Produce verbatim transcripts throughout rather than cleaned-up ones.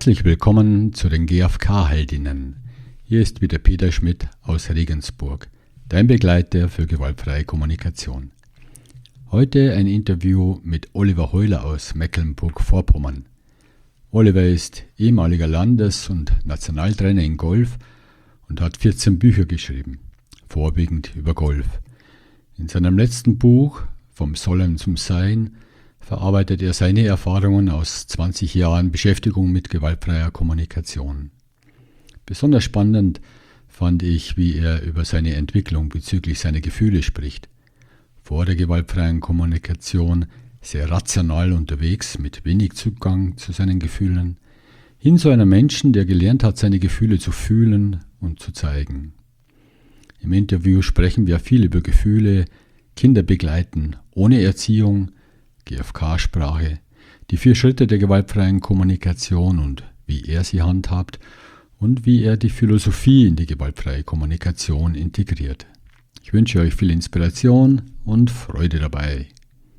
Herzlich willkommen zu den G F K-Heldinnen. Hier ist wieder Peter Schmidt aus Regensburg, dein Begleiter für gewaltfreie Kommunikation. Heute ein Interview mit Oliver Heuler aus Mecklenburg-Vorpommern. Oliver ist ehemaliger Landes- und Nationaltrainer in Golf und hat vierzehn Bücher geschrieben, vorwiegend über Golf. In seinem letzten Buch Vom Sollen zum Sein verarbeitet er seine Erfahrungen aus zwanzig Jahren Beschäftigung mit gewaltfreier Kommunikation. Besonders spannend fand ich, wie er über seine Entwicklung bezüglich seiner Gefühle spricht. Vor der gewaltfreien Kommunikation sehr rational unterwegs, mit wenig Zugang zu seinen Gefühlen, hin zu einem Menschen, der gelernt hat, seine Gefühle zu fühlen und zu zeigen. Im Interview sprechen wir viel über Gefühle, Kinder begleiten, ohne Erziehung, G F K-Sprache, die vier Schritte der gewaltfreien Kommunikation und wie er sie handhabt und wie er die Philosophie in die gewaltfreie Kommunikation integriert. Ich wünsche euch viel Inspiration und Freude dabei.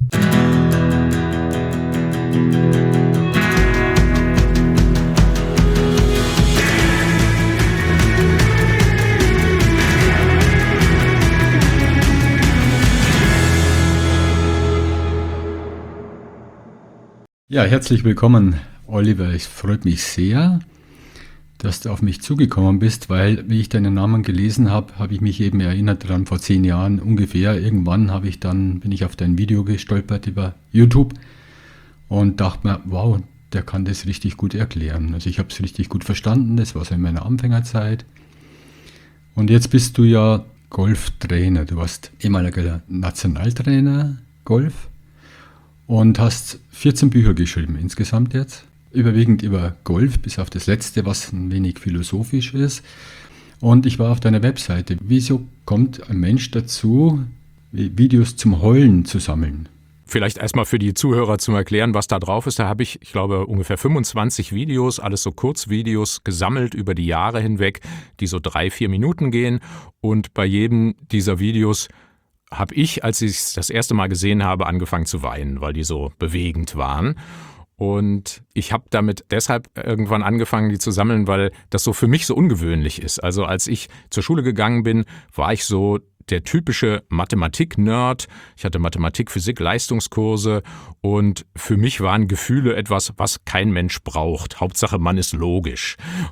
Ja, herzlich willkommen, Oliver. Es freut mich sehr, dass du auf mich zugekommen bist, weil, wie ich deinen Namen gelesen habe, habe ich mich eben erinnert daran, vor zehn Jahren ungefähr. Irgendwann habe ich dann, bin ich auf dein Video gestolpert über YouTube und dachte mir, wow, der kann das richtig gut erklären. Also ich habe es richtig gut verstanden, das war so in meiner Anfängerzeit. Und jetzt bist du ja Golftrainer. Du warst ehemaliger Nationaltrainer Golf. Und hast vierzehn Bücher geschrieben insgesamt jetzt, überwiegend über Golf, bis auf das letzte, was ein wenig philosophisch ist. Und ich war auf deiner Webseite. Wieso kommt ein Mensch dazu, Videos zum Heulen zu sammeln? Vielleicht erstmal für die Zuhörer zum Erklären, was da drauf ist. Da habe ich, ich glaube, ungefähr fünfundzwanzig Videos, alles so Kurzvideos gesammelt über die Jahre hinweg, die so drei, vier Minuten gehen. Und bei jedem dieser Videos habe ich, als ich es das erste Mal gesehen habe, angefangen zu weinen, weil die so bewegend waren. Und ich habe damit deshalb irgendwann angefangen, die zu sammeln, weil das so für mich so ungewöhnlich ist. Also als ich zur Schule gegangen bin, war ich so der typische Mathematik-Nerd. Ich hatte Mathematik, Physik, Leistungskurse und für mich waren Gefühle etwas, was kein Mensch braucht. Hauptsache, man ist logisch.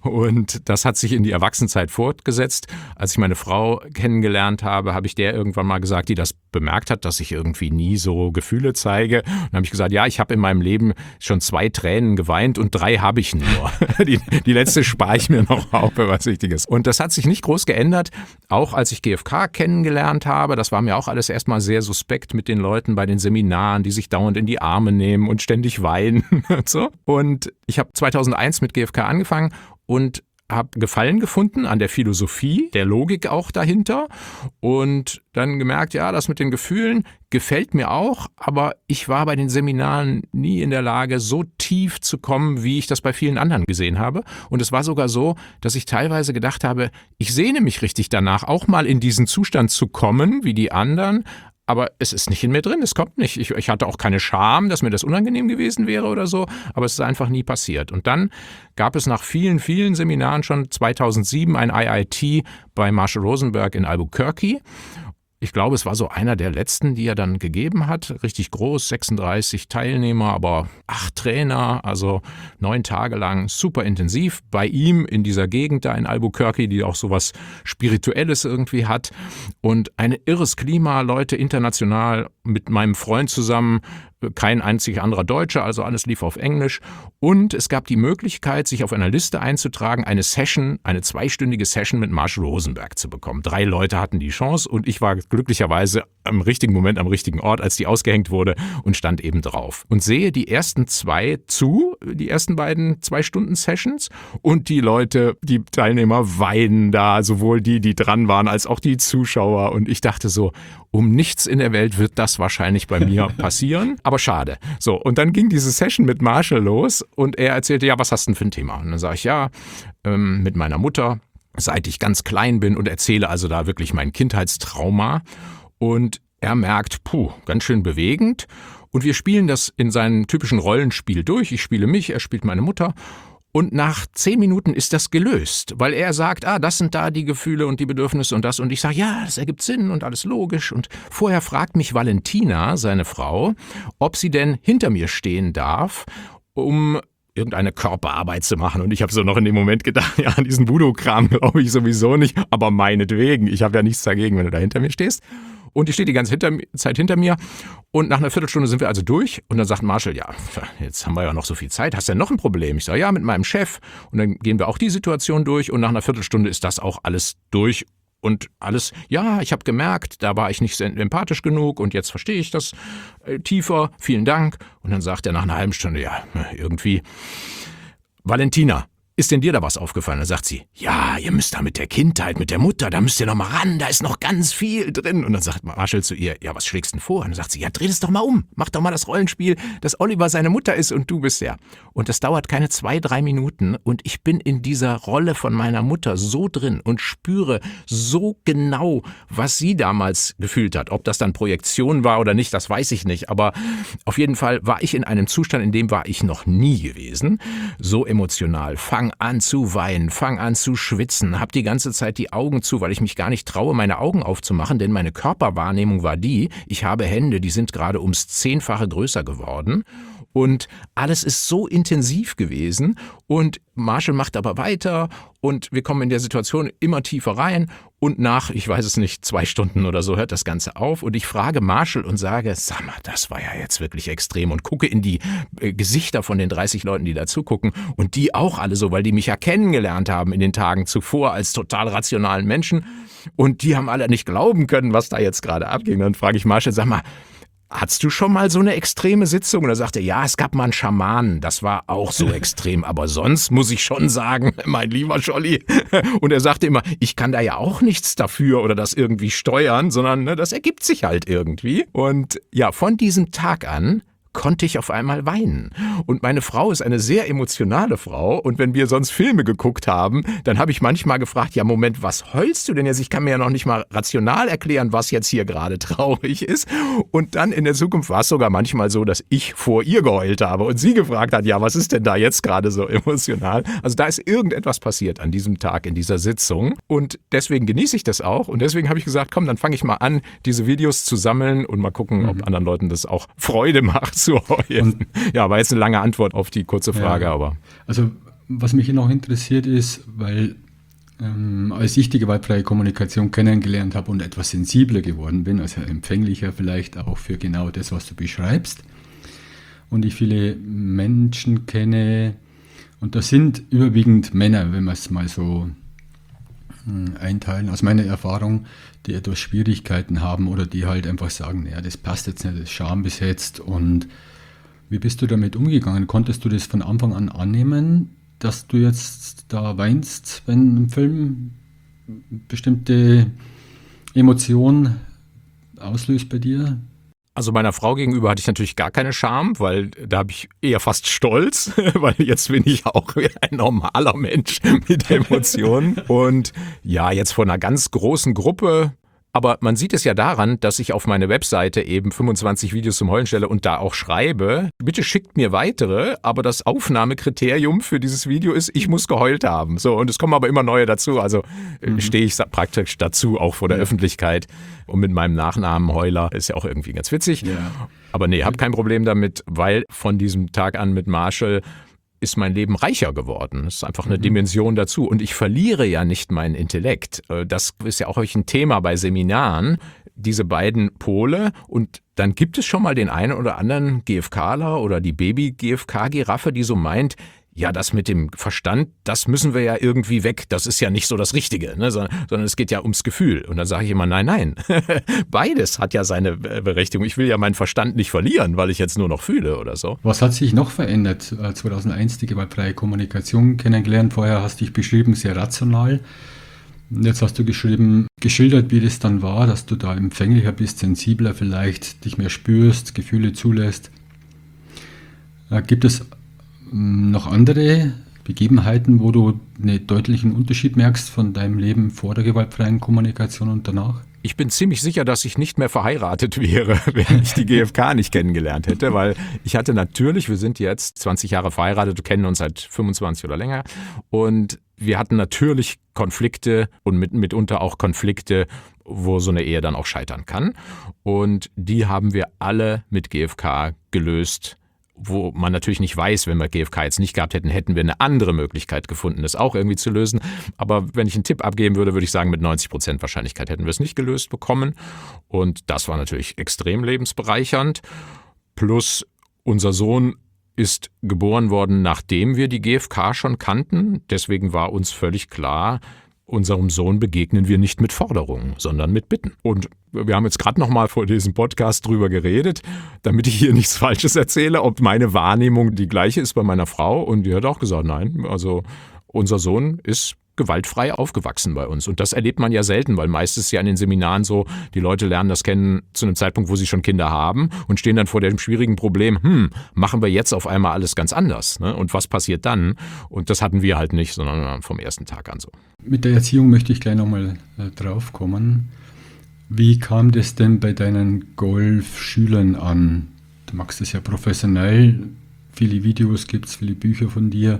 Und das hat sich in die Erwachsenenzeit fortgesetzt. Als ich meine Frau kennengelernt habe, habe ich der irgendwann mal gesagt, die das bemerkt hat, dass ich irgendwie nie so Gefühle zeige. Und dann habe ich gesagt, ja, ich habe in meinem Leben schon zwei Tränen geweint und drei habe ich nur. Die, die letzte spare ich mir noch auf für was Wichtiges. Und das hat sich nicht groß geändert, auch als ich G F K kennengelernt gelernt habe. Das war mir auch alles erstmal sehr suspekt mit den Leuten bei den Seminaren, die sich dauernd in die Arme nehmen und ständig weinen und so. Und ich habe zweitausendeins mit G F K angefangen und habe Gefallen gefunden an der Philosophie, der Logik auch dahinter und dann gemerkt, ja, das mit den Gefühlen gefällt mir auch, aber ich war bei den Seminaren nie in der Lage, so tief zu kommen, wie ich das bei vielen anderen gesehen habe. Und es war sogar so, dass ich teilweise gedacht habe, ich sehne mich richtig danach, auch mal in diesen Zustand zu kommen, wie die anderen. Aber es ist nicht in mir drin, es kommt nicht. Ich, ich hatte auch keine Scham, dass mir das unangenehm gewesen wäre oder so, aber es ist einfach nie passiert. Und dann gab es nach vielen, vielen Seminaren schon zweitausendsieben ein I I T bei Marshall Rosenberg in Albuquerque. Ich glaube, es war so einer der letzten, die er dann gegeben hat. Richtig groß, sechsunddreißig Teilnehmer, aber acht Trainer, also neun Tage lang super intensiv. Bei ihm in dieser Gegend da in Albuquerque, die auch so was Spirituelles irgendwie hat. Und ein irres Klima, Leute international mit meinem Freund zusammen. Kein einziger anderer Deutscher, also alles lief auf Englisch. Und es gab die Möglichkeit, sich auf einer Liste einzutragen, eine Session, eine zweistündige Session mit Marshall Rosenberg zu bekommen. Drei Leute hatten die Chance und ich war glücklicherweise am richtigen Moment, am richtigen Ort, als die ausgehängt wurde und stand eben drauf. Und sehe die ersten zwei zu, die ersten beiden Zwei-Stunden-Sessions und die Leute, die Teilnehmer weinen da, sowohl die, die dran waren, als auch die Zuschauer. Und ich dachte so, um nichts in der Welt wird das wahrscheinlich bei mir passieren. Aber schade. So, und dann ging diese Session mit Marshall los und er erzählte, ja, was hast du denn für ein Thema? Und dann sage ich, ja, ähm, mit meiner Mutter, seit ich ganz klein bin und erzähle also da wirklich mein Kindheitstrauma. Und er merkt, puh, ganz schön bewegend. Und wir spielen das in seinem typischen Rollenspiel durch. Ich spiele mich, er spielt meine Mutter. Und nach zehn Minuten ist das gelöst, weil er sagt, ah, das sind da die Gefühle und die Bedürfnisse und das. Und ich sage, ja, das ergibt Sinn und alles logisch. Und vorher fragt mich Valentina, seine Frau, ob sie denn hinter mir stehen darf, um irgendeine Körperarbeit zu machen. Und ich habe so noch in dem Moment gedacht, ja, an diesen Voodoo-Kram glaube ich sowieso nicht, aber meinetwegen, ich habe ja nichts dagegen, wenn du da hinter mir stehst. Und die steht die ganze hinter, Zeit hinter mir. Und nach einer Viertelstunde sind wir also durch. Und dann sagt Marshall, ja, jetzt haben wir ja noch so viel Zeit. Hast du denn noch ein Problem? Ich sage, ja, mit meinem Chef. Und dann gehen wir auch die Situation durch. Und nach einer Viertelstunde ist das auch alles durch. Und alles, ja, ich habe gemerkt, da war ich nicht empathisch genug. Und jetzt verstehe ich das äh, tiefer. Vielen Dank. Und dann sagt er nach einer halben Stunde, ja, irgendwie, Valentina, ist denn dir da was aufgefallen? Dann sagt sie, ja, ihr müsst da mit der Kindheit, mit der Mutter, da müsst ihr noch mal ran, da ist noch ganz viel drin. Und dann sagt Marshall zu ihr, ja, was schlägst du denn vor? Und dann sagt sie, ja, dreh das doch mal um. Mach doch mal das Rollenspiel, dass Oliver seine Mutter ist und du bist der. Und das dauert keine zwei, drei Minuten und ich bin in dieser Rolle von meiner Mutter so drin und spüre so genau, was sie damals gefühlt hat. Ob das dann Projektion war oder nicht, das weiß ich nicht. Aber auf jeden Fall war ich in einem Zustand, in dem war ich noch nie gewesen. So emotional. Fang an zu weinen, fang an zu schwitzen, hab die ganze Zeit die Augen zu, weil ich mich gar nicht traue, meine Augen aufzumachen, denn meine Körperwahrnehmung war die, ich habe Hände, die sind gerade ums Zehnfache größer geworden. Und alles ist so intensiv gewesen und Marshall macht aber weiter und wir kommen in der Situation immer tiefer rein und nach, ich weiß es nicht, zwei Stunden oder so hört das Ganze auf und ich frage Marshall und sage, sag mal, das war ja jetzt wirklich extrem und gucke in die äh, Gesichter von den dreißig Leuten, die da zugucken und die auch alle so, weil die mich ja kennengelernt haben in den Tagen zuvor als total rationalen Menschen und die haben alle nicht glauben können, was da jetzt gerade abging. Dann frage ich Marshall, sag mal, hattest du schon mal so eine extreme Sitzung? Und er sagte, ja, es gab mal einen Schamanen, das war auch so extrem. Aber sonst muss ich schon sagen, mein lieber Scholli. Und er sagte immer, ich kann da ja auch nichts dafür oder das irgendwie steuern, sondern ne, das ergibt sich halt irgendwie. Und ja, von diesem Tag an konnte ich auf einmal weinen. Und meine Frau ist eine sehr emotionale Frau und wenn wir sonst Filme geguckt haben, dann habe ich manchmal gefragt, ja Moment, was heulst du denn jetzt? Ich kann mir ja noch nicht mal rational erklären, was jetzt hier gerade traurig ist. Und dann in der Zukunft war es sogar manchmal so, dass ich vor ihr geheult habe und sie gefragt hat, ja, was ist denn da jetzt gerade so emotional? Also da ist irgendetwas passiert an diesem Tag, in dieser Sitzung und deswegen genieße ich das auch und deswegen habe ich gesagt, komm, dann fange ich mal an, diese Videos zu sammeln und mal gucken, mhm. ob anderen Leuten das auch Freude macht. Zu heulen. Ja, war jetzt eine lange Antwort auf die kurze Frage, ja, aber. Also, was mich hier noch interessiert ist, weil ähm, als ich die gewaltfreie Kommunikation kennengelernt habe und etwas sensibler geworden bin, also empfänglicher vielleicht auch für genau das, was du beschreibst, und ich viele Menschen kenne, und das sind überwiegend Männer, wenn wir es mal so äh, einteilen, aus meiner Erfahrung, die etwas Schwierigkeiten haben oder die halt einfach sagen, ja, das passt jetzt nicht, das ist schambesetzt. Und wie bist du damit umgegangen? Konntest du das von Anfang an annehmen, dass du jetzt da weinst, wenn ein Film bestimmte Emotionen auslöst bei dir? Also meiner Frau gegenüber hatte ich natürlich gar keine Scham, weil da habe ich eher fast Stolz, weil jetzt bin ich auch ein normaler Mensch mit Emotionen. Und ja, jetzt vor einer ganz großen Gruppe. Aber man sieht es ja daran, dass ich auf meine Webseite eben fünfundzwanzig Videos zum Heulen stelle und da auch schreibe, bitte schickt mir weitere, aber das Aufnahmekriterium für dieses Video ist, ich muss geheult haben. So, und es kommen aber immer neue dazu, also mhm. stehe ich praktisch dazu, auch vor der ja. Öffentlichkeit. Und mit meinem Nachnamen Heuler ist ja auch irgendwie ganz witzig. Ja. Aber nee, habe kein Problem damit, weil von diesem Tag an mit Marshall ist mein Leben reicher geworden. Das ist einfach eine mhm. Dimension dazu. Und ich verliere ja nicht meinen Intellekt. Das ist ja auch ein Thema bei Seminaren, diese beiden Pole. Und dann gibt es schon mal den einen oder anderen GfKler oder die Baby-G F K-Giraffe, die so meint, ja, das mit dem Verstand, das müssen wir ja irgendwie weg. Das ist ja nicht so das Richtige, ne? sondern, sondern es geht ja ums Gefühl. Und dann sage ich immer, nein, nein, beides hat ja seine Berechtigung. Ich will ja meinen Verstand nicht verlieren, weil ich jetzt nur noch fühle oder so. Was hat sich noch verändert? zweitausendeins die gewaltfreie Kommunikation kennengelernt. Vorher hast du dich beschrieben, sehr rational. Jetzt hast du geschrieben, geschildert, wie das dann war, dass du da empfänglicher bist, sensibler vielleicht, dich mehr spürst, Gefühle zulässt. Gibt es noch andere Begebenheiten, wo du einen deutlichen Unterschied merkst von deinem Leben vor der gewaltfreien Kommunikation und danach? Ich bin ziemlich sicher, dass ich nicht mehr verheiratet wäre, wenn ich die G f K nicht kennengelernt hätte, weil ich hatte natürlich, wir sind jetzt zwanzig Jahre verheiratet, kennen uns seit fünfundzwanzig oder länger und wir hatten natürlich Konflikte und mit, mitunter auch Konflikte, wo so eine Ehe dann auch scheitern kann. Und die haben wir alle mit G f K gelöst, wo man natürlich nicht weiß, wenn wir G f K jetzt nicht gehabt hätten, hätten wir eine andere Möglichkeit gefunden, das auch irgendwie zu lösen. Aber wenn ich einen Tipp abgeben würde, würde ich sagen, mit neunzig Prozent Wahrscheinlichkeit hätten wir es nicht gelöst bekommen. Und das war natürlich extrem lebensbereichernd. Plus unser Sohn ist geboren worden, nachdem wir die G f K schon kannten. Deswegen war uns völlig klar, unserem Sohn begegnen wir nicht mit Forderungen, sondern mit Bitten. Und wir haben jetzt gerade noch mal vor diesem Podcast drüber geredet, damit ich hier nichts Falsches erzähle, ob meine Wahrnehmung die gleiche ist bei meiner Frau. Und die hat auch gesagt, nein, also unser Sohn ist gewaltfrei aufgewachsen bei uns. Und das erlebt man ja selten, weil meistens ja in den Seminaren so, die Leute lernen das kennen zu einem Zeitpunkt, wo sie schon Kinder haben und stehen dann vor dem schwierigen Problem, hm, machen wir jetzt auf einmal alles ganz anders, ne? Und was passiert dann? Und das hatten wir halt nicht, sondern vom ersten Tag an so. Mit der Erziehung möchte ich gleich nochmal äh, drauf kommen. Wie kam das denn bei deinen Golfschülern an? Du machst das ja professionell, viele Videos gibt es, viele Bücher von dir.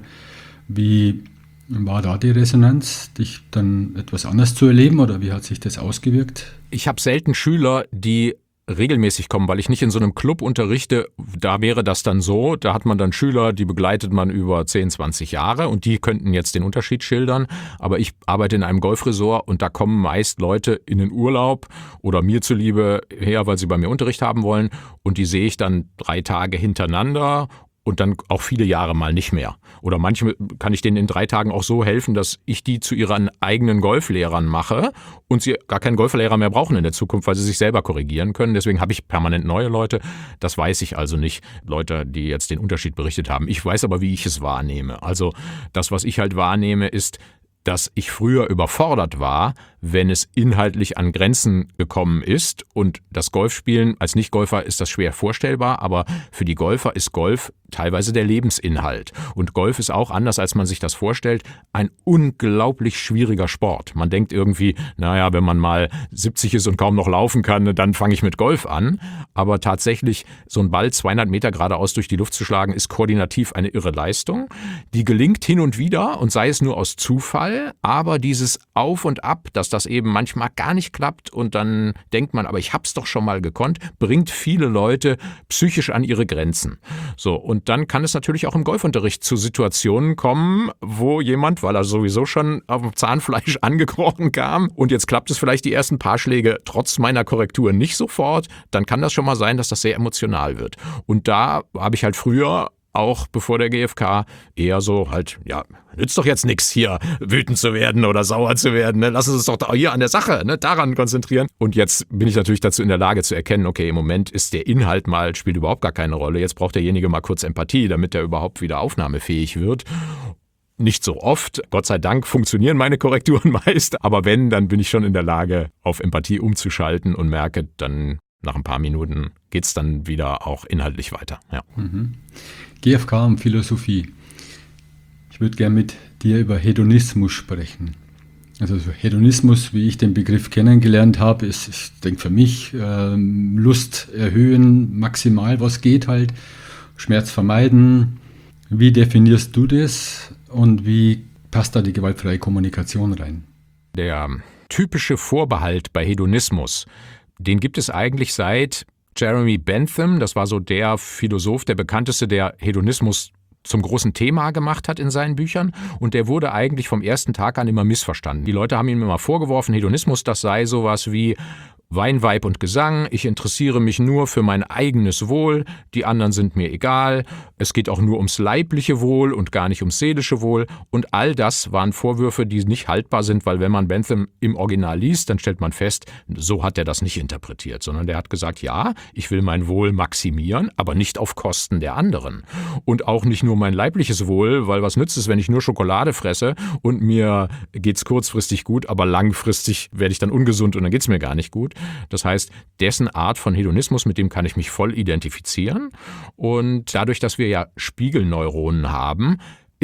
Wie war da die Resonanz, dich dann etwas anders zu erleben oder wie hat sich das ausgewirkt? Ich habe selten Schüler, die regelmäßig kommen, weil ich nicht in so einem Club unterrichte. Da wäre das dann so, da hat man dann Schüler, die begleitet man über zehn, zwanzig Jahre und die könnten jetzt den Unterschied schildern. Aber ich arbeite in einem Golfresort und da kommen meist Leute in den Urlaub oder mir zuliebe her, weil sie bei mir Unterricht haben wollen und die sehe ich dann drei Tage hintereinander und dann auch viele Jahre mal nicht mehr. Oder manchmal kann ich denen in drei Tagen auch so helfen, dass ich die zu ihren eigenen Golflehrern mache und sie gar keinen Golflehrer mehr brauchen in der Zukunft, weil sie sich selber korrigieren können. Deswegen habe ich permanent neue Leute. Das weiß ich also nicht, Leute, die jetzt den Unterschied berichtet haben. Ich weiß aber, wie ich es wahrnehme. Also das, was ich halt wahrnehme, ist, dass ich früher überfordert war, wenn es inhaltlich an Grenzen gekommen ist. Und das Golfspielen als Nicht-Golfer ist das schwer vorstellbar, aber für die Golfer ist Golf teilweise der Lebensinhalt. Und Golf ist auch, anders als man sich das vorstellt, ein unglaublich schwieriger Sport. Man denkt irgendwie, naja, wenn man mal siebzig ist und kaum noch laufen kann, dann fange ich mit Golf an. Aber tatsächlich, so ein Ball zweihundert Meter geradeaus durch die Luft zu schlagen, ist koordinativ eine irre Leistung. Die gelingt hin und wieder und sei es nur aus Zufall, aber dieses Auf und Ab, dass das eben manchmal gar nicht klappt und dann denkt man, aber ich hab's doch schon mal gekonnt, bringt viele Leute psychisch an ihre Grenzen. So, und dann kann es natürlich auch im Golfunterricht zu Situationen kommen, wo jemand, weil er sowieso schon auf dem Zahnfleisch angekrochen kam und jetzt klappt es vielleicht die ersten paar Schläge trotz meiner Korrektur nicht sofort, dann kann das schon mal sein, dass das sehr emotional wird. Und da habe ich halt früher auch bevor der G f K eher so halt, ja, nützt doch jetzt nichts hier wütend zu werden oder sauer zu werden, ne? Lass uns doch da hier an der Sache, ne, daran konzentrieren. Und jetzt bin ich natürlich dazu in der Lage zu erkennen, okay, im Moment ist der Inhalt mal, spielt überhaupt gar keine Rolle. Jetzt braucht derjenige mal kurz Empathie, damit er überhaupt wieder aufnahmefähig wird. Nicht so oft, Gott sei Dank funktionieren meine Korrekturen meist, aber wenn, dann bin ich schon in der Lage, auf Empathie umzuschalten und merke, dann nach ein paar Minuten geht es dann wieder auch inhaltlich weiter. Ja. Mhm. G f K und Philosophie. Ich würde gerne mit dir über Hedonismus sprechen. Also Hedonismus, wie ich den Begriff kennengelernt habe, ist, ich denke für mich, äh, Lust erhöhen, maximal was geht halt, Schmerz vermeiden. Wie definierst du das und wie passt da die gewaltfreie Kommunikation rein? Der typische Vorbehalt bei Hedonismus, den gibt es eigentlich seit Jeremy Bentham, das war so der Philosoph, der bekannteste, der Hedonismus zum großen Thema gemacht hat in seinen Büchern und der wurde eigentlich vom ersten Tag an immer missverstanden. Die Leute haben ihm immer vorgeworfen, Hedonismus, das sei sowas wie Wein, Weib und Gesang, ich interessiere mich nur für mein eigenes Wohl, die anderen sind mir egal, es geht auch nur ums leibliche Wohl und gar nicht ums seelische Wohl und all das waren Vorwürfe, die nicht haltbar sind, weil wenn man Bentham im Original liest, dann stellt man fest, so hat er das nicht interpretiert, sondern der hat gesagt, ja, ich will mein Wohl maximieren, aber nicht auf Kosten der anderen und auch nicht nur mein leibliches Wohl, weil was nützt es, wenn ich nur Schokolade fresse und mir geht's kurzfristig gut, aber langfristig werde ich dann ungesund und dann geht's mir gar nicht gut. Das heißt, dessen Art von Hedonismus, mit dem kann ich mich voll identifizieren. Und dadurch, dass wir ja Spiegelneuronen haben,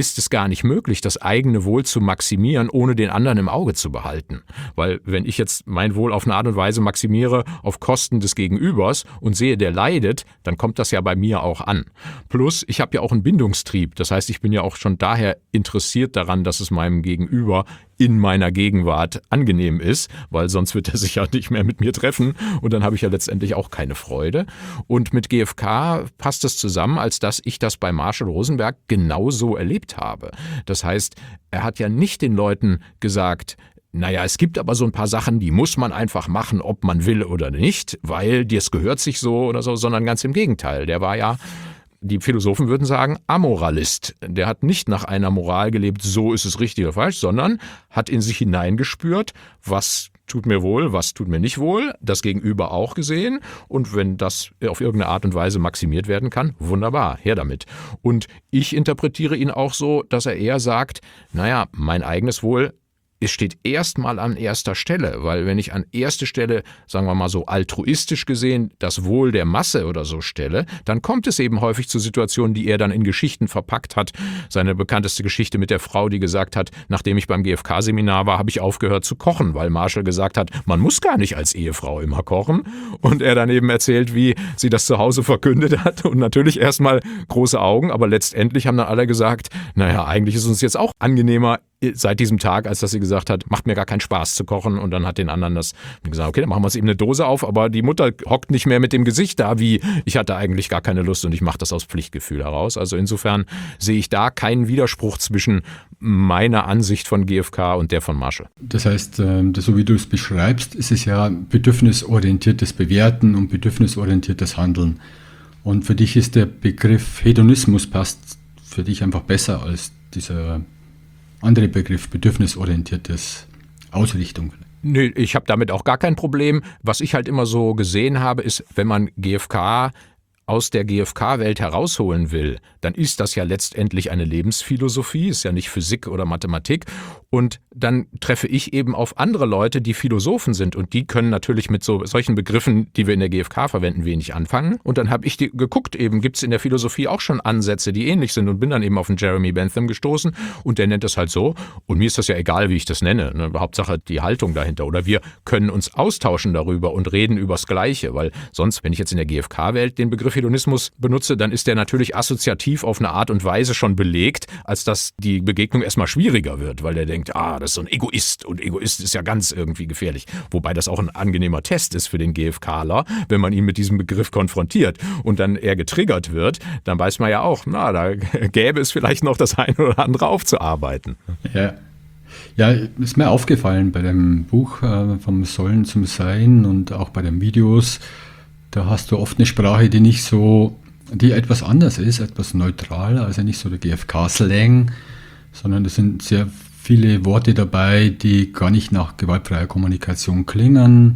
ist es gar nicht möglich, das eigene Wohl zu maximieren, ohne den anderen im Auge zu behalten. Weil wenn ich jetzt mein Wohl auf eine Art und Weise maximiere auf Kosten des Gegenübers und sehe, der leidet, dann kommt das ja bei mir auch an. Plus, ich habe ja auch einen Bindungstrieb. Das heißt, ich bin ja auch schon daher interessiert daran, dass es meinem Gegenüber in meiner Gegenwart angenehm ist, weil sonst wird er sich ja nicht mehr mit mir treffen und dann habe ich ja letztendlich auch keine Freude. Und mit G F K passt es zusammen, als dass ich das bei Marshall Rosenberg genauso erlebt habe. Das heißt, er hat ja nicht den Leuten gesagt, naja, es gibt aber so ein paar Sachen, die muss man einfach machen, ob man will oder nicht, weil das gehört sich so oder so, sondern ganz im Gegenteil. Der war ja, die Philosophen würden sagen, Amoralist. Der hat nicht nach einer Moral gelebt, so ist es richtig oder falsch, sondern hat in sich hineingespürt, was tut mir wohl, was tut mir nicht wohl, das Gegenüber auch gesehen und wenn das auf irgendeine Art und Weise maximiert werden kann, wunderbar, her damit. Und ich interpretiere ihn auch so, dass er eher sagt, naja, mein eigenes Wohl, es steht erstmal an erster Stelle, weil wenn ich an erste Stelle, sagen wir mal so altruistisch gesehen, das Wohl der Masse oder so stelle, dann kommt es eben häufig zu Situationen, die er dann in Geschichten verpackt hat. Seine bekannteste Geschichte mit der Frau, die gesagt hat, nachdem ich beim G F K-Seminar war, habe ich aufgehört zu kochen, weil Marshall gesagt hat, man muss gar nicht als Ehefrau immer kochen. Und er dann eben erzählt, wie sie das zu Hause verkündet hat und natürlich erstmal große Augen, aber letztendlich haben dann alle gesagt, naja, eigentlich ist uns jetzt auch angenehmer, seit diesem Tag, als dass sie gesagt hat, macht mir gar keinen Spaß zu kochen und dann hat den anderen das gesagt, okay, dann machen wir uns eben eine Dose auf, aber die Mutter hockt nicht mehr mit dem Gesicht da, wie ich hatte eigentlich gar keine Lust und ich mache das aus Pflichtgefühl heraus. Also insofern sehe ich da keinen Widerspruch zwischen meiner Ansicht von G F K und der von Marshall. Das heißt, so wie du es beschreibst, ist es ja bedürfnisorientiertes Bewerten und bedürfnisorientiertes Handeln. Und für dich ist der Begriff Hedonismus passt für dich einfach besser als dieser andere Begriff, bedürfnisorientiertes Ausrichtung. Nö, ich habe damit auch gar kein Problem. Was ich halt immer so gesehen habe, ist, wenn man G F K aus der G F K-Welt herausholen will, dann ist das ja letztendlich eine Lebensphilosophie, ist ja nicht Physik oder Mathematik. Und dann treffe ich eben auf andere Leute, die Philosophen sind. Und die können natürlich mit so solchen Begriffen, die wir in der G F K verwenden, wenig anfangen. Und dann habe ich die geguckt, eben gibt es in der Philosophie auch schon Ansätze, die ähnlich sind und bin dann eben auf den Jeremy Bentham gestoßen. Und der nennt das halt so. Und mir ist das ja egal, wie ich das nenne. Ne? Hauptsache die Haltung dahinter. Oder wir können uns austauschen darüber und reden übers Gleiche. Weil sonst, wenn ich jetzt in der G F K-Welt den Begriff Hedonismus benutze, dann ist der natürlich assoziativ auf eine Art und Weise schon belegt, als dass die Begegnung erstmal schwieriger wird, weil der denkt, ah, das ist so ein Egoist und Egoist ist ja ganz irgendwie gefährlich. Wobei das auch ein angenehmer Test ist für den GFKler, wenn man ihn mit diesem Begriff konfrontiert und dann er getriggert wird, dann weiß man ja auch, na, da gäbe es vielleicht noch das eine oder andere aufzuarbeiten. Ja. Ja, ist mir aufgefallen bei dem Buch äh, vom Sollen zum Sein und auch bei den Videos, da hast du oft eine Sprache, die nicht so, die etwas anders ist, etwas neutraler, also nicht so der G F K-Slang, sondern es sind sehr viele Worte dabei, die gar nicht nach gewaltfreier Kommunikation klingen,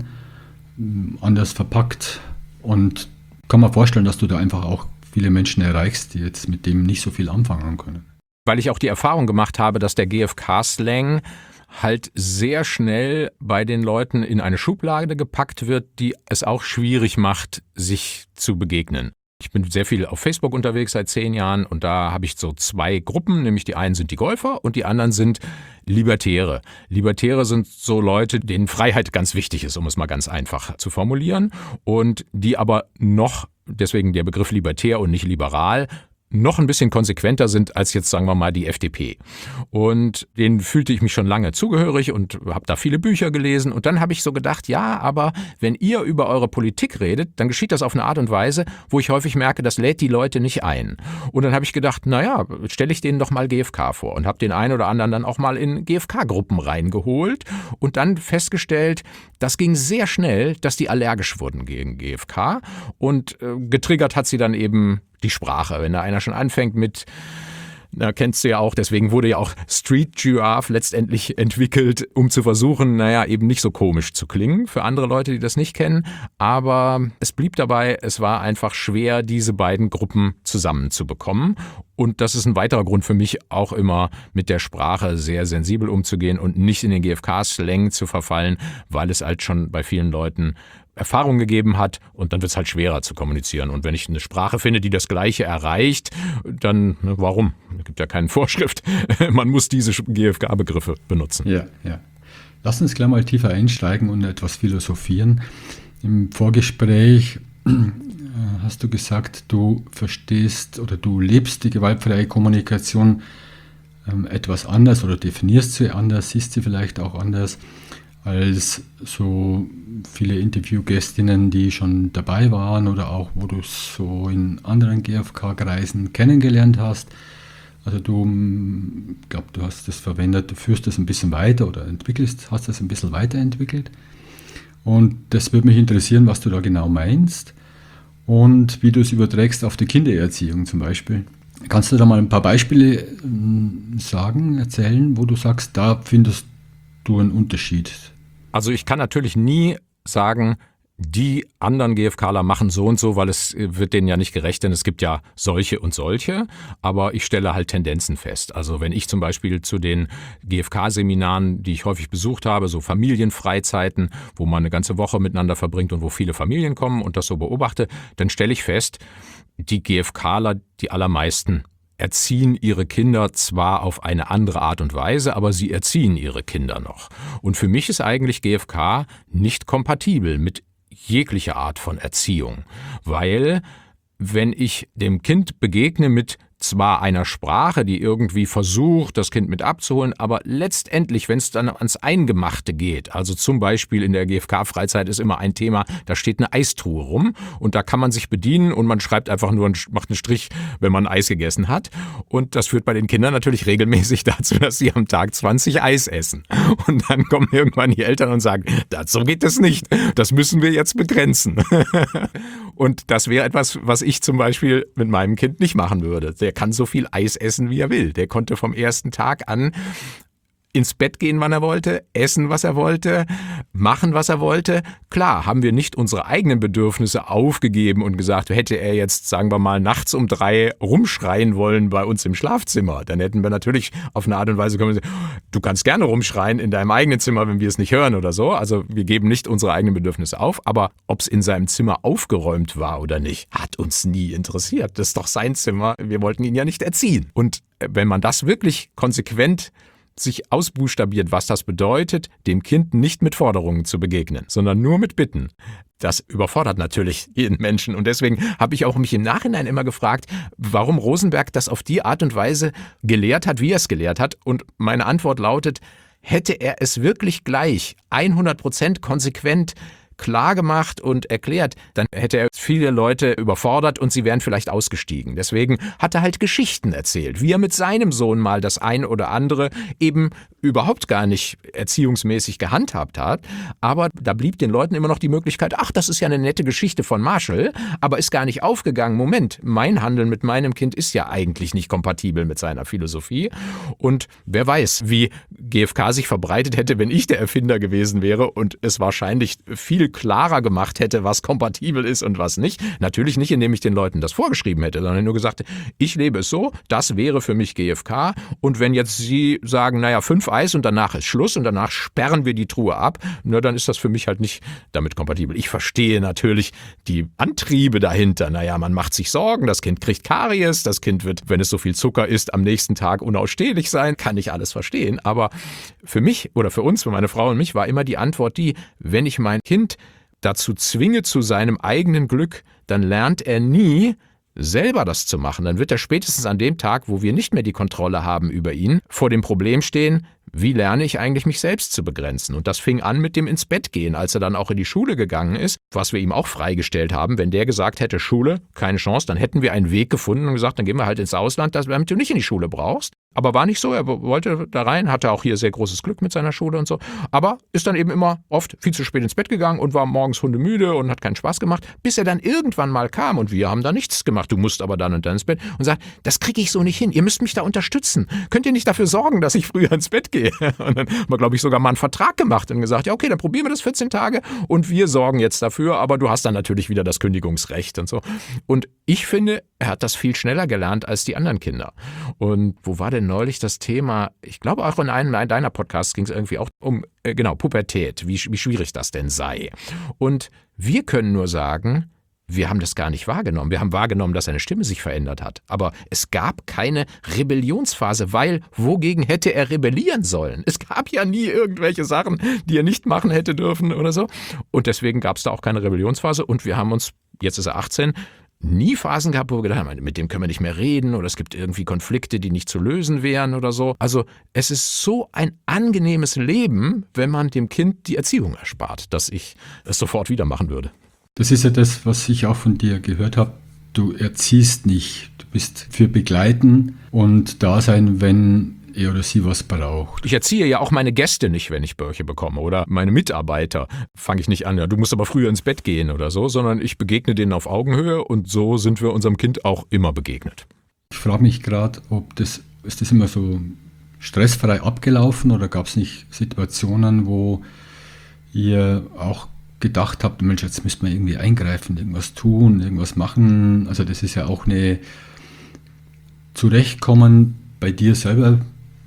anders verpackt und kann man vorstellen, dass du da einfach auch viele Menschen erreichst, die jetzt mit dem nicht so viel anfangen können. Weil ich auch die Erfahrung gemacht habe, dass der G F K-Slang halt sehr schnell bei den Leuten in eine Schublade gepackt wird, die es auch schwierig macht, sich zu begegnen. Ich bin sehr viel auf Facebook unterwegs seit zehn Jahren und da habe ich so zwei Gruppen, nämlich die einen sind die Golfer und die anderen sind Libertäre. Libertäre sind so Leute, denen Freiheit ganz wichtig ist, um es mal ganz einfach zu formulieren und die aber noch, deswegen der Begriff libertär und nicht liberal, noch ein bisschen konsequenter sind als jetzt, sagen wir mal, die F D P. Und denen fühlte ich mich schon lange zugehörig und habe da viele Bücher gelesen. Und dann habe ich so gedacht, ja, aber wenn ihr über eure Politik redet, dann geschieht das auf eine Art und Weise, wo ich häufig merke, das lädt die Leute nicht ein. Und dann habe ich gedacht, naja, stelle ich denen doch mal G F K vor und habe den einen oder anderen dann auch mal in G F K-Gruppen reingeholt und dann festgestellt, das ging sehr schnell, dass die allergisch wurden gegen G F K und äh, getriggert hat sie dann eben die Sprache. Wenn da einer schon anfängt mit, na, kennst du ja auch, deswegen wurde ja auch Street Giraffe letztendlich entwickelt, um zu versuchen, naja, eben nicht so komisch zu klingen für andere Leute, die das nicht kennen. Aber es blieb dabei, es war einfach schwer, diese beiden Gruppen zusammenzubekommen. Und das ist ein weiterer Grund für mich, auch immer mit der Sprache sehr sensibel umzugehen und nicht in den G F K-Slang zu verfallen, weil es halt schon bei vielen Leuten Erfahrung gegeben hat und dann wird es halt schwerer zu kommunizieren. Und wenn ich eine Sprache finde, die das Gleiche erreicht, dann ne, warum? Es gibt ja keine Vorschrift. Man muss diese G F K-Begriffe benutzen. Ja, ja. Lass uns gleich mal tiefer einsteigen und etwas philosophieren. Im Vorgespräch hast du gesagt, du verstehst oder du lebst die gewaltfreie Kommunikation ähm, etwas anders oder definierst sie anders, siehst sie vielleicht auch anders als so viele Interviewgästinnen, die schon dabei waren oder auch, wo du es so in anderen G F K-Kreisen kennengelernt hast. Also du, ich glaube, du hast das verwendet, du führst das ein bisschen weiter oder entwickelst, hast das ein bisschen weiterentwickelt. Und das würde mich interessieren, was du da genau meinst und wie du es überträgst auf die Kindererziehung zum Beispiel. Kannst du da mal ein paar Beispiele sagen, erzählen, wo du sagst, da findest du einen Unterschied? Also ich kann natürlich nie sagen, die anderen GFKler machen so und so, weil es wird denen ja nicht gerecht, denn es gibt ja solche und solche, aber ich stelle halt Tendenzen fest. Also wenn ich zum Beispiel zu den G F K-Seminaren, die ich häufig besucht habe, so Familienfreizeiten, wo man eine ganze Woche miteinander verbringt und wo viele Familien kommen und das so beobachte, dann stelle ich fest, die GFKler, die allermeisten, erziehen ihre Kinder zwar auf eine andere Art und Weise, aber sie erziehen ihre Kinder noch. Und für mich ist eigentlich G F K nicht kompatibel mit jeglicher Art von Erziehung, weil wenn ich dem Kind begegne mit zwar einer Sprache, die irgendwie versucht, das Kind mit abzuholen, aber letztendlich, wenn es dann ans Eingemachte geht, also zum Beispiel in der G F K-Freizeit ist immer ein Thema, da steht eine Eistruhe rum und da kann man sich bedienen und man schreibt einfach nur, macht einen Strich, wenn man Eis gegessen hat und das führt bei den Kindern natürlich regelmäßig dazu, dass sie am Tag zwanzig Eis essen und dann kommen irgendwann die Eltern und sagen, dazu geht es nicht, das müssen wir jetzt begrenzen. Und das wäre etwas, was ich zum Beispiel mit meinem Kind nicht machen würde. Der kann so viel Eis essen, wie er will. Der konnte vom ersten Tag an ins Bett gehen, wann er wollte, essen, was er wollte, machen, was er wollte. Klar, haben wir nicht unsere eigenen Bedürfnisse aufgegeben und gesagt, hätte er jetzt, sagen wir mal, nachts um drei rumschreien wollen bei uns im Schlafzimmer, dann hätten wir natürlich auf eine Art und Weise können, du kannst gerne rumschreien in deinem eigenen Zimmer, wenn wir es nicht hören oder so. Also wir geben nicht unsere eigenen Bedürfnisse auf, aber ob es in seinem Zimmer aufgeräumt war oder nicht, hat uns nie interessiert. Das ist doch sein Zimmer, wir wollten ihn ja nicht erziehen. Und wenn man das wirklich konsequent sich ausbuchstabiert, was das bedeutet, dem Kind nicht mit Forderungen zu begegnen, sondern nur mit Bitten. Das überfordert natürlich jeden Menschen und deswegen habe ich auch mich im Nachhinein immer gefragt, warum Rosenberg das auf die Art und Weise gelehrt hat, wie er es gelehrt hat und meine Antwort lautet, hätte er es wirklich gleich hundert Prozent konsequent klar gemacht und erklärt, dann hätte er viele Leute überfordert und sie wären vielleicht ausgestiegen. Deswegen hat er halt Geschichten erzählt, wie er mit seinem Sohn mal das ein oder andere eben überhaupt gar nicht erziehungsmäßig gehandhabt hat. Aber da blieb den Leuten immer noch die Möglichkeit, ach, das ist ja eine nette Geschichte von Marshall, aber ist gar nicht aufgegangen. Moment, mein Handeln mit meinem Kind ist ja eigentlich nicht kompatibel mit seiner Philosophie. Und wer weiß, wie G F K sich verbreitet hätte, wenn ich der Erfinder gewesen wäre und es wahrscheinlich viel klarer gemacht hätte, was kompatibel ist und was nicht. Natürlich nicht, indem ich den Leuten das vorgeschrieben hätte, sondern nur gesagt, ich lebe es so, das wäre für mich G F K. Und wenn jetzt Sie sagen, naja, fünf Eis und danach ist Schluss und danach sperren wir die Truhe ab, na, dann ist das für mich halt nicht damit kompatibel. Ich verstehe natürlich die Antriebe dahinter. Naja, man macht sich Sorgen, das Kind kriegt Karies, das Kind wird, wenn es so viel Zucker isst, am nächsten Tag unausstehlich sein, kann ich alles verstehen. Aber für mich oder für uns, für meine Frau und mich war immer die Antwort die, wenn ich mein Kind dazu zwinge zu seinem eigenen Glück, dann lernt er nie, selber das zu machen. Dann wird er spätestens an dem Tag, wo wir nicht mehr die Kontrolle haben über ihn, vor dem Problem stehen, wie lerne ich eigentlich, mich selbst zu begrenzen? Und das fing an mit dem ins Bett gehen, als er dann auch in die Schule gegangen ist, was wir ihm auch freigestellt haben. Wenn der gesagt hätte, Schule, keine Chance, dann hätten wir einen Weg gefunden und gesagt, dann gehen wir halt ins Ausland, damit du nicht in die Schule brauchst. Aber war nicht so, er wollte da rein, hatte auch hier sehr großes Glück mit seiner Schule und so, aber ist dann eben immer oft viel zu spät ins Bett gegangen und war morgens hundemüde und hat keinen Spaß gemacht, bis er dann irgendwann mal kam und wir haben da nichts gemacht, du musst aber dann und dann ins Bett und sagt, das kriege ich so nicht hin, ihr müsst mich da unterstützen, könnt ihr nicht dafür sorgen, dass ich früher ins Bett gehe? Und dann haben wir, glaube ich, sogar mal einen Vertrag gemacht und gesagt, ja okay, dann probieren wir das vierzehn Tage und wir sorgen jetzt dafür, aber du hast dann natürlich wieder das Kündigungsrecht und so. Und ich finde, er hat das viel schneller gelernt als die anderen Kinder. Und wo war denn neulich das Thema, ich glaube auch in einem deiner Podcasts ging es irgendwie auch um, äh, genau, Pubertät, wie, wie schwierig das denn sei. Und wir können nur sagen, wir haben das gar nicht wahrgenommen. Wir haben wahrgenommen, dass seine Stimme sich verändert hat. Aber es gab keine Rebellionsphase, weil wogegen hätte er rebellieren sollen? Es gab ja nie irgendwelche Sachen, die er nicht machen hätte dürfen oder so. Und deswegen gab es da auch keine Rebellionsphase. Und wir haben uns, jetzt ist er achtzehn, nie Phasen gehabt, wo wir gedacht haben, mit dem können wir nicht mehr reden oder es gibt irgendwie Konflikte, die nicht zu lösen wären oder so. Also es ist so ein angenehmes Leben, wenn man dem Kind die Erziehung erspart, dass ich es sofort wieder machen würde. Das ist ja das, was ich auch von dir gehört habe. Du erziehst nicht. Du bist für Begleiten und da sein, wenn er oder sie was braucht. Ich erziehe ja auch meine Gäste nicht, wenn ich Börche bekomme. Oder meine Mitarbeiter fange ich nicht an, ja, du musst aber früher ins Bett gehen oder so, sondern ich begegne denen auf Augenhöhe und so sind wir unserem Kind auch immer begegnet. Ich frage mich gerade, ob das, ist das immer so stressfrei abgelaufen oder gab es nicht Situationen, wo ihr auch gedacht habt, Mensch, jetzt müssen wir irgendwie eingreifen, irgendwas tun, irgendwas machen. Also das ist ja auch eine Zurechtkommen bei dir selber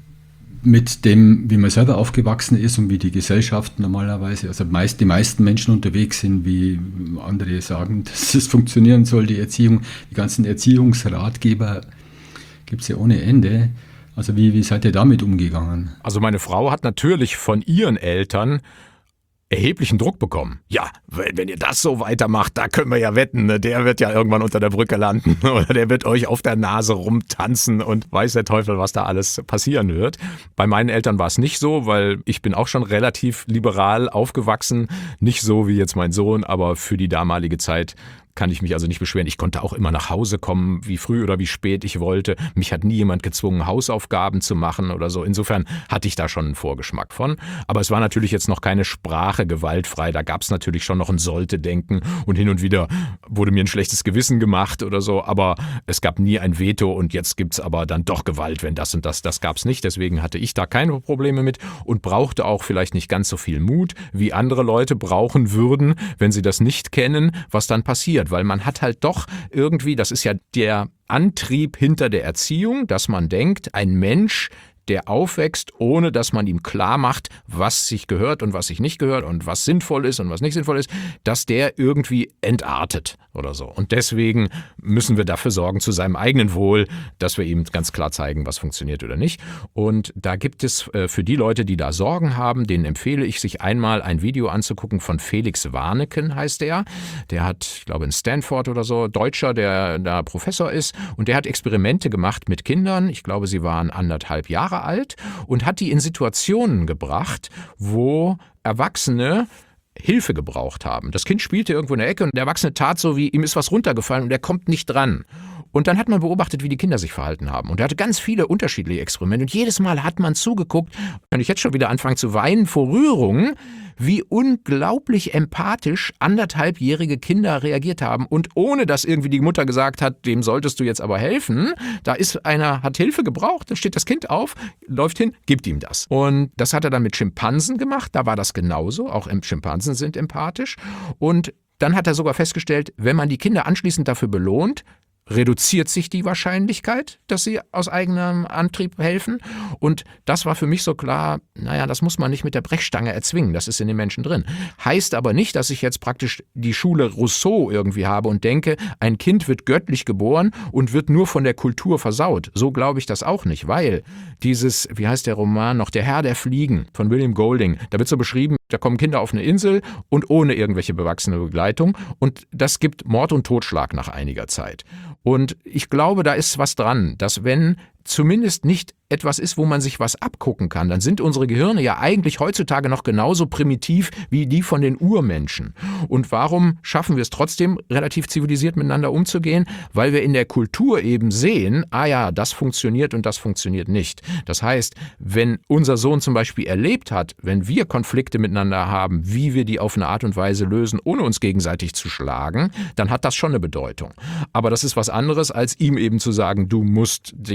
mit dem, wie man selber aufgewachsen ist und wie die Gesellschaft normalerweise, also meist, die meisten Menschen unterwegs sind, wie andere sagen, dass es funktionieren soll, die Erziehung. Die ganzen Erziehungsratgeber gibt es ja ohne Ende. Also wie, wie seid ihr damit umgegangen? Also meine Frau hat natürlich von ihren Eltern erheblichen Druck bekommen. Ja, wenn, wenn ihr das so weitermacht, da können wir ja wetten, ne? Der wird ja irgendwann unter der Brücke landen oder der wird euch auf der Nase rumtanzen und weiß der Teufel, was da alles passieren wird. Bei meinen Eltern war es nicht so, weil ich bin auch schon relativ liberal aufgewachsen. Nicht so wie jetzt mein Sohn, aber für die damalige Zeit kann ich mich also nicht beschweren. Ich konnte auch immer nach Hause kommen, wie früh oder wie spät ich wollte. Mich hat nie jemand gezwungen, Hausaufgaben zu machen oder so. Insofern hatte ich da schon einen Vorgeschmack von. Aber es war natürlich jetzt noch keine Sprache gewaltfrei. Da gab es natürlich schon noch ein Sollte-Denken und hin und wieder wurde mir ein schlechtes Gewissen gemacht oder so. Aber es gab nie ein Veto und jetzt gibt es aber dann doch Gewalt, wenn das und das. Das gab es nicht. Deswegen hatte ich da keine Probleme mit und brauchte auch vielleicht nicht ganz so viel Mut, wie andere Leute brauchen würden, wenn sie das nicht kennen, was dann passiert. Weil man hat halt doch irgendwie, das ist ja der Antrieb hinter der Erziehung, dass man denkt, ein Mensch, der aufwächst, ohne dass man ihm klar macht, was sich gehört und was sich nicht gehört und was sinnvoll ist und was nicht sinnvoll ist, dass der irgendwie entartet oder so. Und deswegen müssen wir dafür sorgen, zu seinem eigenen Wohl, dass wir ihm ganz klar zeigen, was funktioniert oder nicht. Und da gibt es äh, für die Leute, die da Sorgen haben, denen empfehle ich, sich einmal ein Video anzugucken von Felix Warneken, heißt der. Der hat, ich glaube in Stanford oder so, Deutscher, der da Professor ist und der hat Experimente gemacht mit Kindern. Ich glaube, sie waren anderthalb Jahre alt und hat die in Situationen gebracht, wo Erwachsene Hilfe gebraucht haben. Das Kind spielte irgendwo in der Ecke und der Erwachsene tat so, wie ihm ist was runtergefallen und er kommt nicht dran. Und dann hat man beobachtet, wie die Kinder sich verhalten haben. Und er hatte ganz viele unterschiedliche Experimente. Und jedes Mal hat man zugeguckt, kann ich jetzt schon wieder anfangen zu weinen vor Rührung, wie unglaublich empathisch anderthalbjährige Kinder reagiert haben. Und ohne, dass irgendwie die Mutter gesagt hat, dem solltest du jetzt aber helfen, da ist einer, hat Hilfe gebraucht, dann steht das Kind auf, läuft hin, gibt ihm das. Und das hat er dann mit Schimpansen gemacht, da war das genauso, auch Schimpansen sind empathisch. Und dann hat er sogar festgestellt, wenn man die Kinder anschließend dafür belohnt, reduziert sich die Wahrscheinlichkeit, dass sie aus eigenem Antrieb helfen. Und das war für mich so klar, naja, das muss man nicht mit der Brechstange erzwingen, das ist in den Menschen drin. Heißt aber nicht, dass ich jetzt praktisch die Schule Rousseau irgendwie habe und denke, ein Kind wird göttlich geboren und wird nur von der Kultur versaut. So glaube ich das auch nicht, weil dieses, wie heißt der Roman noch, Der Herr der Fliegen von William Golding, da wird so beschrieben, da kommen Kinder auf eine Insel und ohne irgendwelche bewachsene Begleitung und das gibt Mord und Totschlag nach einiger Zeit. Und ich glaube, da ist was dran, dass wenn zumindest nicht etwas ist, wo man sich was abgucken kann, dann sind unsere Gehirne ja eigentlich heutzutage noch genauso primitiv wie die von den Urmenschen. Und warum schaffen wir es trotzdem, relativ zivilisiert miteinander umzugehen? Weil wir in der Kultur eben sehen, ah ja, das funktioniert und das funktioniert nicht. Das heißt, wenn unser Sohn zum Beispiel erlebt hat, wenn wir Konflikte miteinander haben, wie wir die auf eine Art und Weise lösen, ohne uns gegenseitig zu schlagen, dann hat das schon eine Bedeutung. Aber das ist was anderes, als ihm eben zu sagen, du musst jetzt aber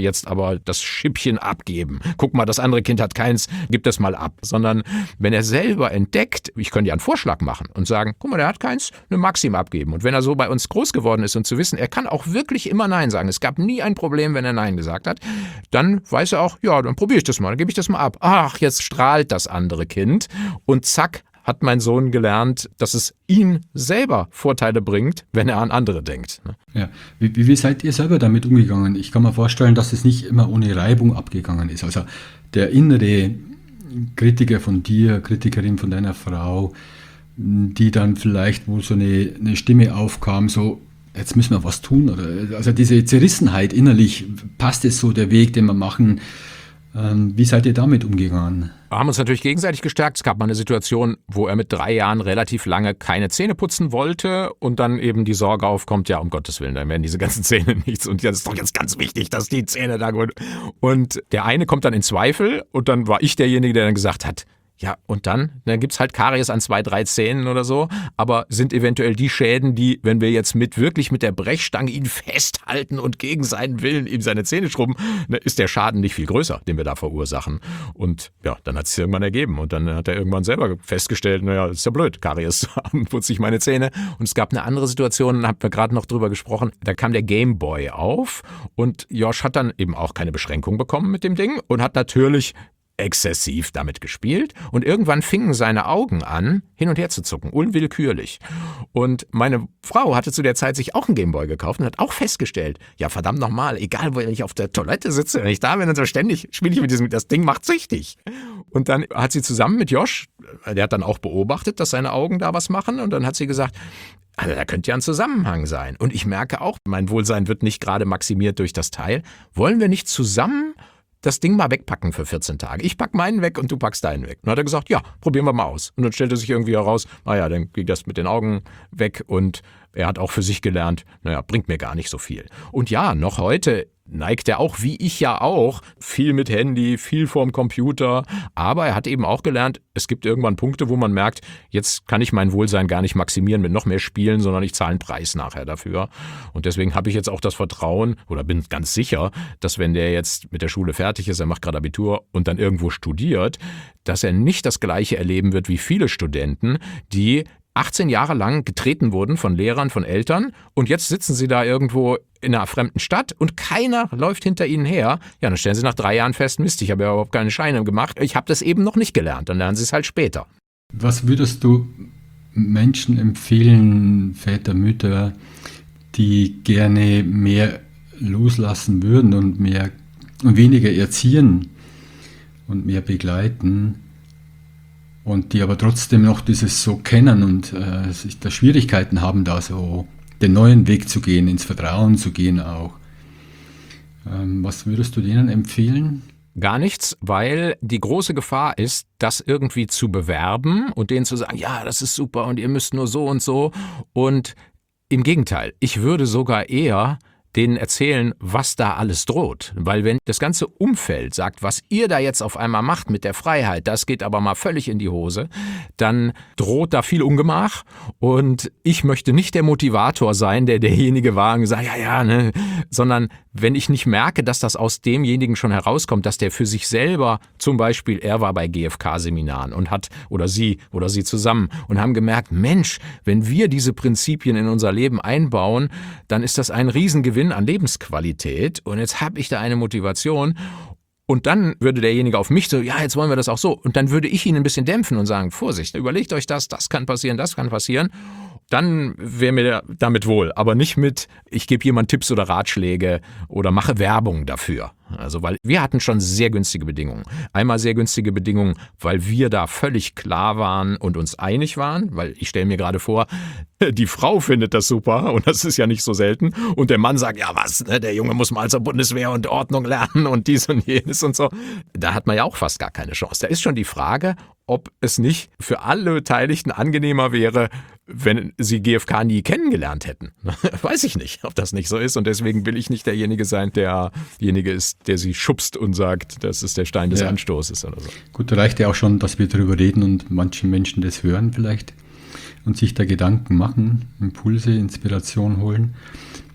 aber das Schippchen abgeben. Guck mal, das andere Kind hat keins, gib das mal ab. Sondern wenn er selber entdeckt, ich könnte ja einen Vorschlag machen und sagen, guck mal, der hat keins, eine Maxim abgeben. Und wenn er so bei uns groß geworden ist und zu wissen, er kann auch wirklich immer Nein sagen, es gab nie ein Problem, wenn er Nein gesagt hat, dann weiß er auch, ja, dann probiere ich das mal, dann gebe ich das mal ab. Ach, jetzt strahlt das andere Kind und zack, hat mein Sohn gelernt, dass es ihm selber Vorteile bringt, wenn er an andere denkt. Ja. Wie, wie seid ihr selber damit umgegangen? Ich kann mir vorstellen, dass es nicht immer ohne Reibung abgegangen ist. Also der innere Kritiker von dir, Kritikerin von deiner Frau, die dann vielleicht, wo so eine, eine Stimme aufkam, so, jetzt müssen wir was tun. Oder, also diese Zerrissenheit innerlich, passt es so der Weg, den wir machen? Wie seid ihr damit umgegangen? Wir haben uns natürlich gegenseitig gestärkt. Es gab mal eine Situation, wo er mit drei Jahren relativ lange keine Zähne putzen wollte und dann eben die Sorge aufkommt, ja, um Gottes Willen, dann werden diese ganzen Zähne nichts und das ist doch jetzt ganz wichtig, dass die Zähne da gut. Und der eine kommt dann in Zweifel und dann war ich derjenige, der dann gesagt hat, ja, und dann? Dann gibt's halt Karies an zwei, drei Zähnen oder so, aber sind eventuell die Schäden, die, wenn wir jetzt mit wirklich mit der Brechstange ihn festhalten und gegen seinen Willen ihm seine Zähne schrubben, dann ist der Schaden nicht viel größer, den wir da verursachen. Und ja, dann hat es irgendwann ergeben und dann hat er irgendwann selber festgestellt, naja, ist ja blöd, Karies zu haben, putze ich meine Zähne. Und es gab eine andere Situation, da haben wir gerade noch drüber gesprochen, da kam der Game Boy auf und Josh hat dann eben auch keine Beschränkung bekommen mit dem Ding und hat natürlich exzessiv damit gespielt und irgendwann fingen seine Augen an, hin und her zu zucken, unwillkürlich. Und meine Frau hatte zu der Zeit sich auch einen Gameboy gekauft und hat auch festgestellt, ja verdammt nochmal, egal wo ich auf der Toilette sitze, wenn ich da bin und so ständig spiele ich mit diesem, das Ding macht süchtig. Und dann hat sie zusammen mit Josh, der hat dann auch beobachtet, dass seine Augen da was machen und dann hat sie gesagt, also da könnte ja ein Zusammenhang sein. Und ich merke auch, mein Wohlsein wird nicht gerade maximiert durch das Teil. Wollen wir nicht zusammen das Ding mal wegpacken für vierzehn Tage. Ich pack meinen weg und du packst deinen weg. Und dann hat er gesagt, ja, probieren wir mal aus. Und dann stellte sich irgendwie heraus, naja, dann ging das mit den Augen weg und er hat auch für sich gelernt, naja, bringt mir gar nicht so viel. Und ja, noch heute neigt er auch, wie ich ja auch, viel mit Handy, viel vorm Computer. Aber er hat eben auch gelernt, es gibt irgendwann Punkte, wo man merkt, jetzt kann ich mein Wohlsein gar nicht maximieren mit noch mehr Spielen, sondern ich zahle einen Preis nachher dafür. Und deswegen habe ich jetzt auch das Vertrauen oder bin ganz sicher, dass wenn der jetzt mit der Schule fertig ist, er macht gerade Abitur und dann irgendwo studiert, dass er nicht das Gleiche erleben wird wie viele Studenten, die achtzehn Jahre lang getreten wurden von Lehrern, von Eltern und jetzt sitzen sie da irgendwo in einer fremden Stadt und keiner läuft hinter ihnen her. Ja, dann stellen sie nach drei Jahren fest, Mist, ich habe ja überhaupt keine Scheine gemacht. Ich habe das eben noch nicht gelernt, dann lernen sie es halt später. Was würdest du Menschen empfehlen, Väter, Mütter, die gerne mehr loslassen würden und mehr und weniger erziehen und mehr begleiten? Und die aber trotzdem noch dieses so kennen und äh, sich da Schwierigkeiten haben, da so den neuen Weg zu gehen, ins Vertrauen zu gehen auch. Ähm, was würdest du denen empfehlen? Gar nichts, weil die große Gefahr ist, das irgendwie zu bewerben und denen zu sagen, ja, das ist super und ihr müsst nur so und so. Und im Gegenteil, ich würde sogar eher denen erzählen, was da alles droht. Weil wenn das ganze Umfeld sagt, was ihr da jetzt auf einmal macht mit der Freiheit, das geht aber mal völlig in die Hose, dann droht da viel Ungemach und ich möchte nicht der Motivator sein, der derjenige war und sagt, ja, ja, ne, sondern wenn ich nicht merke, dass das aus demjenigen schon herauskommt, dass der für sich selber, zum Beispiel, er war bei G F K-Seminaren und hat, oder sie, oder sie zusammen und haben gemerkt, Mensch, wenn wir diese Prinzipien in unser Leben einbauen, dann ist das ein Riesengewinn an Lebensqualität und jetzt habe ich da eine Motivation und dann würde derjenige auf mich so, ja, jetzt wollen wir das auch so und dann würde ich ihn ein bisschen dämpfen und sagen, Vorsicht, überlegt euch das, das kann passieren, das kann passieren. Dann wäre mir damit wohl, aber nicht mit, ich gebe jemand Tipps oder Ratschläge oder mache Werbung dafür. Also weil wir hatten schon sehr günstige Bedingungen. Einmal sehr günstige Bedingungen, weil wir da völlig klar waren und uns einig waren, weil ich stelle mir gerade vor, die Frau findet das super und das ist ja nicht so selten und der Mann sagt, ja was, ne, der Junge muss mal zur Bundeswehr und Ordnung lernen und dies und jenes und so. Da hat man ja auch fast gar keine Chance. Da ist schon die Frage, ob es nicht für alle Beteiligten angenehmer wäre, wenn sie G F K nie kennengelernt hätten. Weiß ich nicht, ob das nicht so ist und deswegen will ich nicht derjenige sein, derjenige ist, der sie schubst und sagt, das ist der Stein des ja. Anstoßes oder so. Gut, da reicht ja auch schon, dass wir darüber reden und manchen Menschen das hören vielleicht und sich da Gedanken machen, Impulse, Inspiration holen.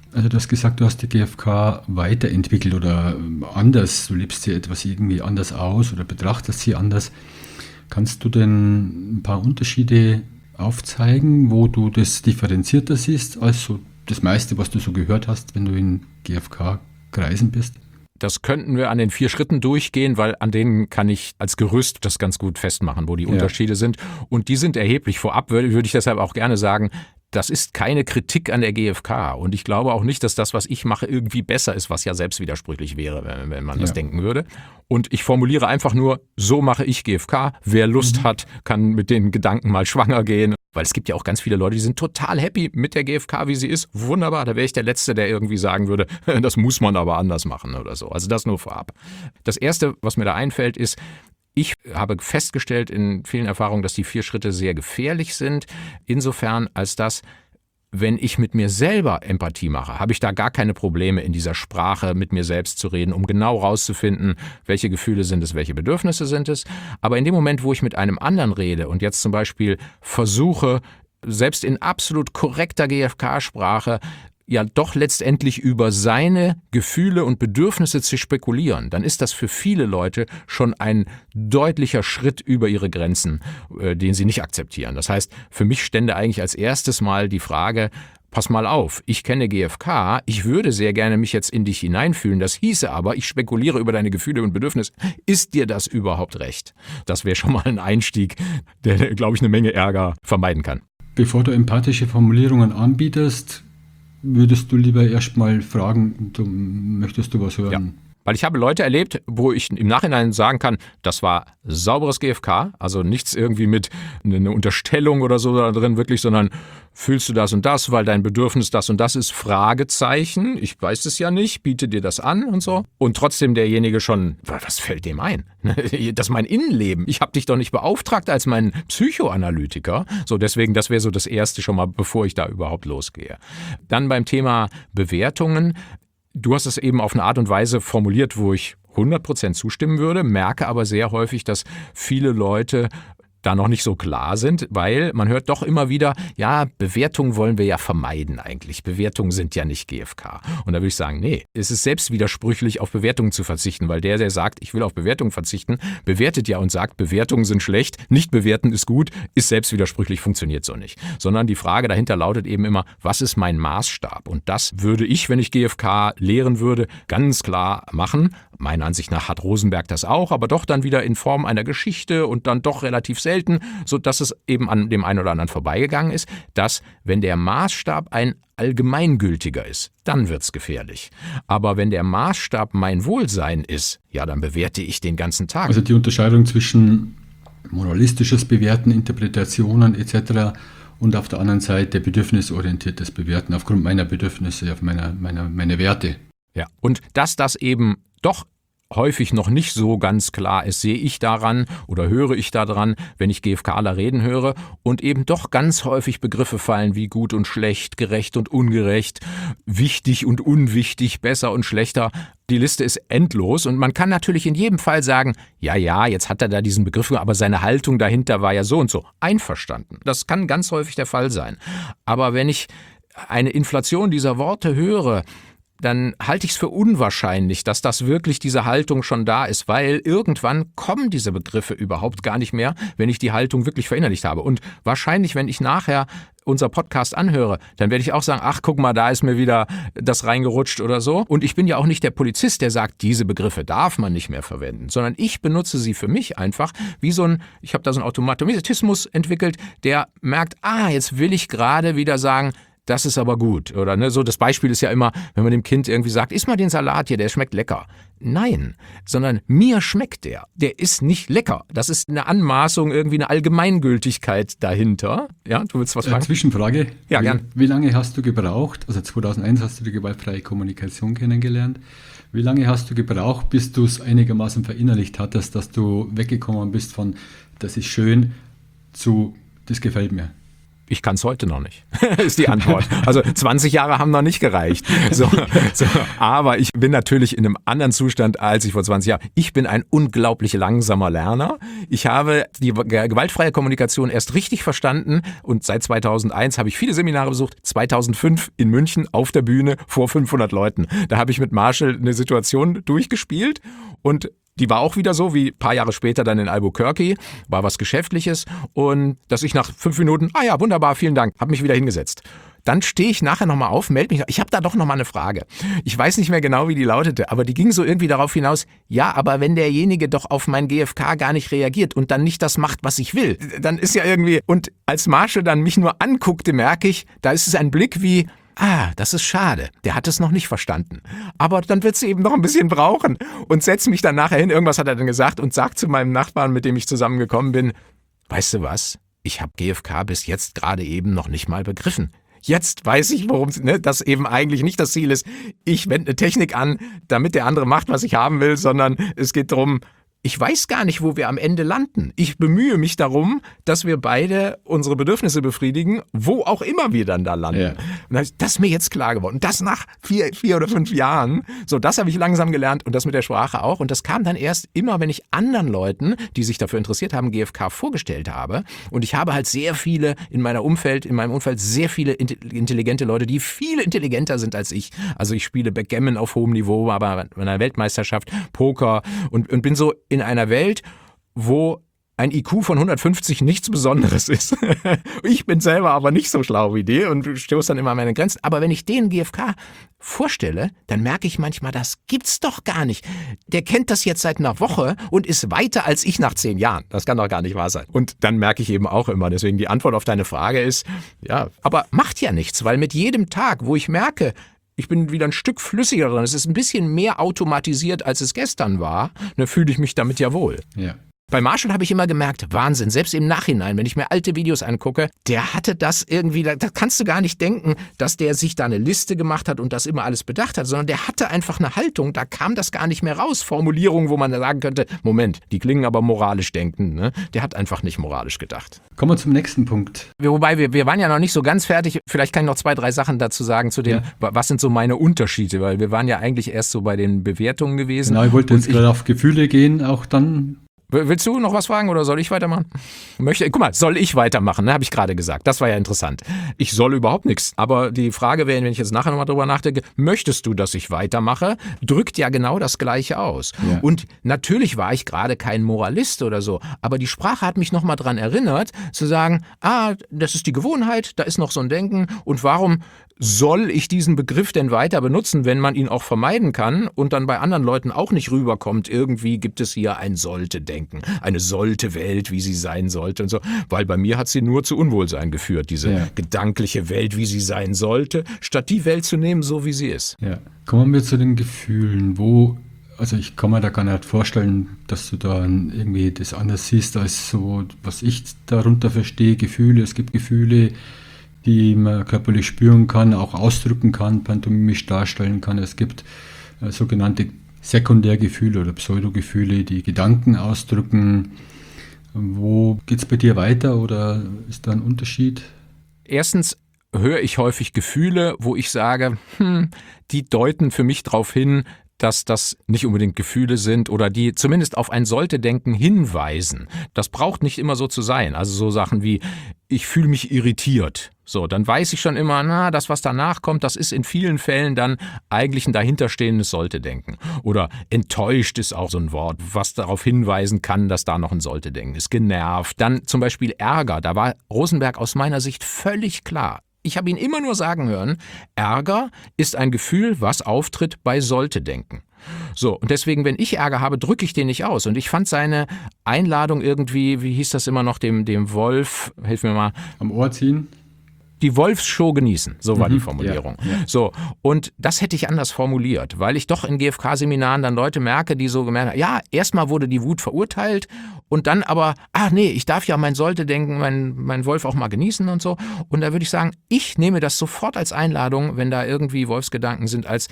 Also du hast gesagt, du hast die G F K weiterentwickelt oder anders, du lebst sie etwas irgendwie anders aus oder betrachtest sie anders. Kannst du denn ein paar Unterschiede aufzeigen, wo du das differenzierter siehst, als so das meiste, was du so gehört hast, wenn du in G F K-Kreisen bist? Das könnten wir an den vier Schritten durchgehen, weil an denen kann ich als Gerüst das ganz gut festmachen, wo die ja. Unterschiede sind. Und die sind erheblich. Vorab würde, würde ich deshalb auch gerne sagen, das ist keine Kritik an der G F K. Und ich glaube auch nicht, dass das, was ich mache, irgendwie besser ist, was ja selbst widersprüchlich wäre, wenn, wenn man ja. das denken würde. Und ich formuliere einfach nur, so mache ich G F K. Wer Lust mhm. hat, kann mit den Gedanken mal schwanger gehen. Weil es gibt ja auch ganz viele Leute, die sind total happy mit der G F K, wie sie ist. Wunderbar, da wäre ich der Letzte, der irgendwie sagen würde, das muss man aber anders machen oder so. Also das nur vorab. Das Erste, was mir da einfällt, ist, ich habe festgestellt in vielen Erfahrungen, dass die vier Schritte sehr gefährlich sind. Insofern, als dass, wenn ich mit mir selber Empathie mache, habe ich da gar keine Probleme, in dieser Sprache mit mir selbst zu reden, um genau rauszufinden, welche Gefühle sind es, welche Bedürfnisse sind es. Aber in dem Moment, wo ich mit einem anderen rede und jetzt zum Beispiel versuche, selbst in absolut korrekter G F K-Sprache, ja doch letztendlich über seine Gefühle und Bedürfnisse zu spekulieren, dann ist das für viele Leute schon ein deutlicher Schritt über ihre Grenzen, äh, den sie nicht akzeptieren. Das heißt, für mich stände eigentlich als erstes Mal die Frage, pass mal auf, ich kenne G F K, ich würde sehr gerne mich jetzt in dich hineinfühlen, das hieße aber, ich spekuliere über deine Gefühle und Bedürfnisse. Ist dir das überhaupt recht? Das wäre schon mal ein Einstieg, der, glaube ich, eine Menge Ärger vermeiden kann. Bevor du empathische Formulierungen anbietest, würdest du lieber erstmal fragen, du, möchtest du was hören? Ja. Weil ich habe Leute erlebt, wo ich im Nachhinein sagen kann, das war sauberes G F K, also nichts irgendwie mit einer Unterstellung oder so da drin wirklich, sondern fühlst du das und das, weil dein Bedürfnis das und das ist, Fragezeichen, ich weiß es ja nicht, biete dir das an und so. Und trotzdem derjenige schon, was fällt dem ein? Das ist mein Innenleben, ich habe dich doch nicht beauftragt als mein Psychoanalytiker. So, deswegen, das wäre so das Erste schon mal, bevor ich da überhaupt losgehe. Dann beim Thema Bewertungen. Du hast es eben auf eine Art und Weise formuliert, wo ich hundert Prozent zustimmen würde, merke aber sehr häufig, dass viele Leute da noch nicht so klar sind, weil man hört doch immer wieder, ja, Bewertungen wollen wir ja vermeiden eigentlich. Bewertungen sind ja nicht G F K. Und da würde ich sagen, nee, es ist selbst widersprüchlich, auf Bewertungen zu verzichten, weil der, der sagt, ich will auf Bewertungen verzichten, bewertet ja und sagt, Bewertungen sind schlecht, nicht bewerten ist gut, ist selbst widersprüchlich, funktioniert so nicht. Sondern die Frage dahinter lautet eben immer, was ist mein Maßstab? Und das würde ich, wenn ich G F K lehren würde, ganz klar machen. Meiner Ansicht nach hat Rosenberg das auch, aber doch dann wieder in Form einer Geschichte und dann doch relativ selten, sodass es eben an dem einen oder anderen vorbeigegangen ist, dass, wenn der Maßstab ein allgemeingültiger ist, dann wird's gefährlich. Aber wenn der Maßstab mein Wohlsein ist, ja, dann bewerte ich den ganzen Tag. Also die Unterscheidung zwischen moralistisches Bewerten, Interpretationen et cetera und auf der anderen Seite bedürfnisorientiertes Bewerten aufgrund meiner Bedürfnisse, auf meiner, meiner, meine Werte. Ja, und dass das eben doch häufig noch nicht so ganz klar ist, sehe ich daran oder höre ich daran, wenn ich GFKler reden höre und eben doch ganz häufig Begriffe fallen wie gut und schlecht, gerecht und ungerecht, wichtig und unwichtig, besser und schlechter. Die Liste ist endlos und man kann natürlich in jedem Fall sagen, ja, ja, jetzt hat er da diesen Begriff, aber seine Haltung dahinter war ja so und so. Einverstanden. Das kann ganz häufig der Fall sein. Aber wenn ich eine Inflation dieser Worte höre, dann halte ich es für unwahrscheinlich, dass das wirklich diese Haltung schon da ist, weil irgendwann kommen diese Begriffe überhaupt gar nicht mehr, wenn ich die Haltung wirklich verinnerlicht habe. Und wahrscheinlich, wenn ich nachher unser Podcast anhöre, dann werde ich auch sagen, ach, guck mal, da ist mir wieder das reingerutscht oder so. Und ich bin ja auch nicht der Polizist, der sagt, diese Begriffe darf man nicht mehr verwenden, sondern ich benutze sie für mich einfach wie so ein, ich habe da so einen Automatismus entwickelt, der merkt, ah, jetzt will ich gerade wieder sagen, das ist aber gut, oder ne? So, das Beispiel ist ja immer, wenn man dem Kind irgendwie sagt, iss mal den Salat hier, der schmeckt lecker. Nein, sondern mir schmeckt der. Der ist nicht lecker. Das ist eine Anmaßung, irgendwie eine Allgemeingültigkeit dahinter. Ja, du willst was fragen? Äh, Zwischenfrage. Ja, wie, gern. Wie lange hast du gebraucht, also zweitausendeins hast du die gewaltfreie Kommunikation kennengelernt. Wie lange hast du gebraucht, bis du es einigermaßen verinnerlicht hattest, dass du weggekommen bist von, das ist schön, zu, das gefällt mir? Ich kann es heute noch nicht, ist die Antwort. Also zwanzig Jahre haben noch nicht gereicht. So, so. Aber ich bin natürlich in einem anderen Zustand als ich vor zwanzig Jahren. Ich bin ein unglaublich langsamer Lerner. Ich habe die gewaltfreie Kommunikation erst richtig verstanden und seit zweitausendeins habe ich viele Seminare besucht. zweitausendfünf in München auf der Bühne vor fünfhundert Leuten. Da habe ich mit Marshall eine Situation durchgespielt und die war auch wieder so wie ein paar Jahre später dann in Albuquerque, war was Geschäftliches und dass ich nach fünf Minuten, ah ja, wunderbar, vielen Dank, habe mich wieder hingesetzt. Dann stehe ich nachher nochmal auf, melde mich, ich habe da doch nochmal eine Frage. Ich weiß nicht mehr genau, wie die lautete, aber die ging so irgendwie darauf hinaus, ja, aber wenn derjenige doch auf mein G F K gar nicht reagiert und dann nicht das macht, was ich will, dann ist ja irgendwie, und als Marshall dann mich nur anguckte, merke ich, da ist es ein Blick wie, ah, das ist schade, der hat es noch nicht verstanden. Aber dann wird sie eben noch ein bisschen brauchen und setze mich dann nachher hin, irgendwas hat er dann gesagt und sagt zu meinem Nachbarn, mit dem ich zusammengekommen bin, weißt du was, ich habe G F K bis jetzt gerade eben noch nicht mal begriffen. Jetzt weiß ich, worum es, ne, das eben eigentlich nicht das Ziel ist, ich wende eine Technik an, damit der andere macht, was ich haben will, sondern es geht darum, ich weiß gar nicht, wo wir am Ende landen. Ich bemühe mich darum, dass wir beide unsere Bedürfnisse befriedigen, wo auch immer wir dann da landen. Ja. Und das ist mir jetzt klar geworden. Und das nach vier, vier oder fünf Jahren. So, das habe ich langsam gelernt und das mit der Sprache auch. Und das kam dann erst immer, wenn ich anderen Leuten, die sich dafür interessiert haben, G F K vorgestellt habe. Und ich habe halt sehr viele in meiner Umfeld, in meinem Umfeld sehr viele intelligente Leute, die viel intelligenter sind als ich. Also ich spiele Backgammon auf hohem Niveau, aber bei einer Weltmeisterschaft, Poker und, und bin so in einer Welt, wo ein I Q von hundertfünfzig nichts Besonderes ist. Ich bin selber aber nicht so schlau wie die und stoße dann immer an meine Grenzen. Aber wenn ich den G F K vorstelle, dann merke ich manchmal, das gibt's doch gar nicht. Der kennt das jetzt seit einer Woche und ist weiter als ich nach zehn Jahren. Das kann doch gar nicht wahr sein. Und dann merke ich eben auch immer, deswegen die Antwort auf deine Frage ist, ja, aber macht ja nichts, weil mit jedem Tag, wo ich merke, ich bin wieder ein Stück flüssiger drin. Es ist ein bisschen mehr automatisiert, als es gestern war. Dann fühle ich mich damit ja wohl. Ja. Bei Marshall habe ich immer gemerkt, Wahnsinn, selbst im Nachhinein, wenn ich mir alte Videos angucke, der hatte das irgendwie, da kannst du gar nicht denken, dass der sich da eine Liste gemacht hat und das immer alles bedacht hat, sondern der hatte einfach eine Haltung, da kam das gar nicht mehr raus. Formulierungen, wo man sagen könnte, Moment, die klingen aber moralisch denkend, ne? Der hat einfach nicht moralisch gedacht. Kommen wir zum nächsten Punkt. Wobei, wir, wir waren ja noch nicht so ganz fertig, vielleicht kann ich noch zwei, drei Sachen dazu sagen, zu dem, ja. Was sind so meine Unterschiede, weil wir waren ja eigentlich erst so bei den Bewertungen gewesen. Genau, ich wollte jetzt gerade auf Gefühle gehen, auch dann. Willst du noch was fragen oder soll ich weitermachen? Möchte, guck mal, soll ich weitermachen, ne, habe ich gerade gesagt. Das war ja interessant. Ich soll überhaupt nichts. Aber die Frage wäre, wenn ich jetzt nachher nochmal drüber nachdenke, möchtest du, dass ich weitermache? Drückt ja genau das Gleiche aus. Ja. Und natürlich war ich gerade kein Moralist oder so, aber die Sprache hat mich nochmal dran erinnert, zu sagen, ah, das ist die Gewohnheit, da ist noch so ein Denken und warum soll ich diesen Begriff denn weiter benutzen, wenn man ihn auch vermeiden kann und dann bei anderen Leuten auch nicht rüberkommt, irgendwie gibt es hier ein Sollte-Denken, eine Sollte-Welt, wie sie sein sollte und so, weil bei mir hat sie nur zu Unwohlsein geführt, diese ja. gedankliche Welt, wie sie sein sollte, statt die Welt zu nehmen, so wie sie ist. Ja. Kommen wir zu den Gefühlen, wo, also ich kann mir da gar nicht vorstellen, dass du da irgendwie das anders siehst, als so, was ich darunter verstehe, Gefühle, es gibt Gefühle, die man körperlich spüren kann, auch ausdrücken kann, pantomimisch darstellen kann. Es gibt äh, sogenannte Sekundärgefühle oder Pseudogefühle, die Gedanken ausdrücken. Wo geht es bei dir weiter oder ist da ein Unterschied? Erstens höre ich häufig Gefühle, wo ich sage, hm, die deuten für mich darauf hin, dass das nicht unbedingt Gefühle sind oder die zumindest auf ein Sollte-Denken hinweisen. Das braucht nicht immer so zu sein. Also so Sachen wie, ich fühle mich irritiert. So, dann weiß ich schon immer, na, das, was danach kommt, das ist in vielen Fällen dann eigentlich ein dahinterstehendes Sollte-Denken. Oder enttäuscht ist auch so ein Wort, was darauf hinweisen kann, dass da noch ein Sollte-Denken ist. Genervt. Dann zum Beispiel Ärger. Da war Rosenberg aus meiner Sicht völlig klar. Ich habe ihn immer nur sagen hören, Ärger ist ein Gefühl, was auftritt bei Sollte-Denken. So, und deswegen, wenn ich Ärger habe, drücke ich den nicht aus. Und ich fand seine Einladung irgendwie, wie hieß das immer noch, dem, dem Wolf, hilf mir mal. Am Ohr ziehen? Die Wolfsshow genießen, so war mhm, die Formulierung. Ja, ja. So, und das hätte ich anders formuliert, weil ich doch in G F K-Seminaren dann Leute merke, die so gemerkt haben, ja, erstmal wurde die Wut verurteilt und dann aber, ach nee, ich darf ja mein Sollte-Denken, mein, mein Wolf auch mal genießen und so. Und da würde ich sagen, ich nehme das sofort als Einladung, wenn da irgendwie Wolfsgedanken sind, als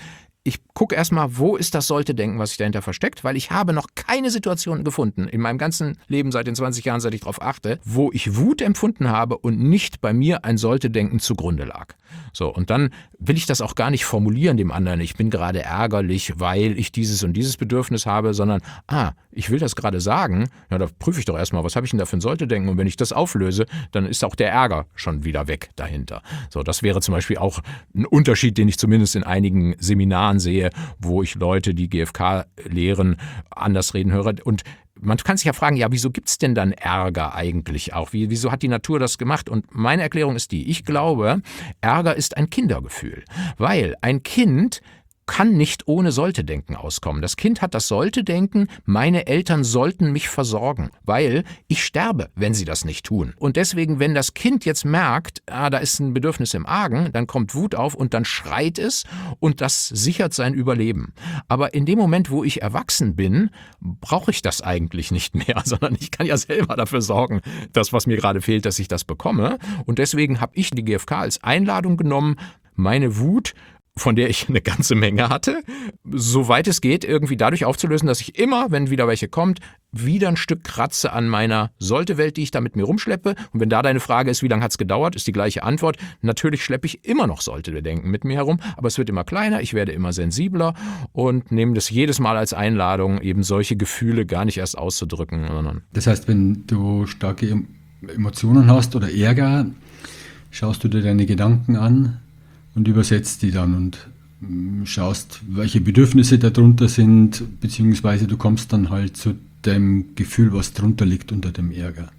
ich gucke erstmal, wo ist das Sollte-Denken, was sich dahinter versteckt, weil ich habe noch keine Situation gefunden in meinem ganzen Leben seit den zwanzig Jahren, seit ich darauf achte, wo ich Wut empfunden habe und nicht bei mir ein Sollte-Denken zugrunde lag. So, und dann will ich das auch gar nicht formulieren dem anderen, ich bin gerade ärgerlich, weil ich dieses und dieses Bedürfnis habe, sondern, ah, ich will das gerade sagen, ja, da prüfe ich doch erstmal, was habe ich denn da für ein Sollte-Denken, und wenn ich das auflöse, dann ist auch der Ärger schon wieder weg dahinter. So, das wäre zum Beispiel auch ein Unterschied, den ich zumindest in einigen Seminaren sehe, wo ich Leute, die G F K lehren, anders reden höre. Und man kann sich ja fragen, ja, wieso gibt es denn dann Ärger eigentlich auch? Wie, wieso hat die Natur das gemacht? Und meine Erklärung ist die, ich glaube, Ärger ist ein Kindergefühl, weil ein Kind kann nicht ohne Sollte-Denken auskommen. Das Kind hat das Sollte-Denken, meine Eltern sollten mich versorgen, weil ich sterbe, wenn sie das nicht tun. Und deswegen, wenn das Kind jetzt merkt, ah, da ist ein Bedürfnis im Argen, dann kommt Wut auf und dann schreit es und das sichert sein Überleben. Aber in dem Moment, wo ich erwachsen bin, brauche ich das eigentlich nicht mehr, sondern ich kann ja selber dafür sorgen, dass was mir gerade fehlt, dass ich das bekomme. Und deswegen habe ich die G F K als Einladung genommen, meine Wut, von der ich eine ganze Menge hatte, soweit es geht, irgendwie dadurch aufzulösen, dass ich immer, wenn wieder welche kommt, wieder ein Stück kratze an meiner Sollte-Welt, die ich da mit mir rumschleppe. Und wenn da deine Frage ist, wie lange hat es gedauert, ist die gleiche Antwort. Natürlich schleppe ich immer noch Sollte-Denken mit mir herum, aber es wird immer kleiner, ich werde immer sensibler und nehme das jedes Mal als Einladung, eben solche Gefühle gar nicht erst auszudrücken. Sondern das heißt, wenn du starke Emotionen hast oder Ärger, schaust du dir deine Gedanken an und übersetzt die dann und schaust, welche Bedürfnisse darunter sind, beziehungsweise du kommst dann halt zu dem Gefühl, was drunter liegt unter dem Ärger.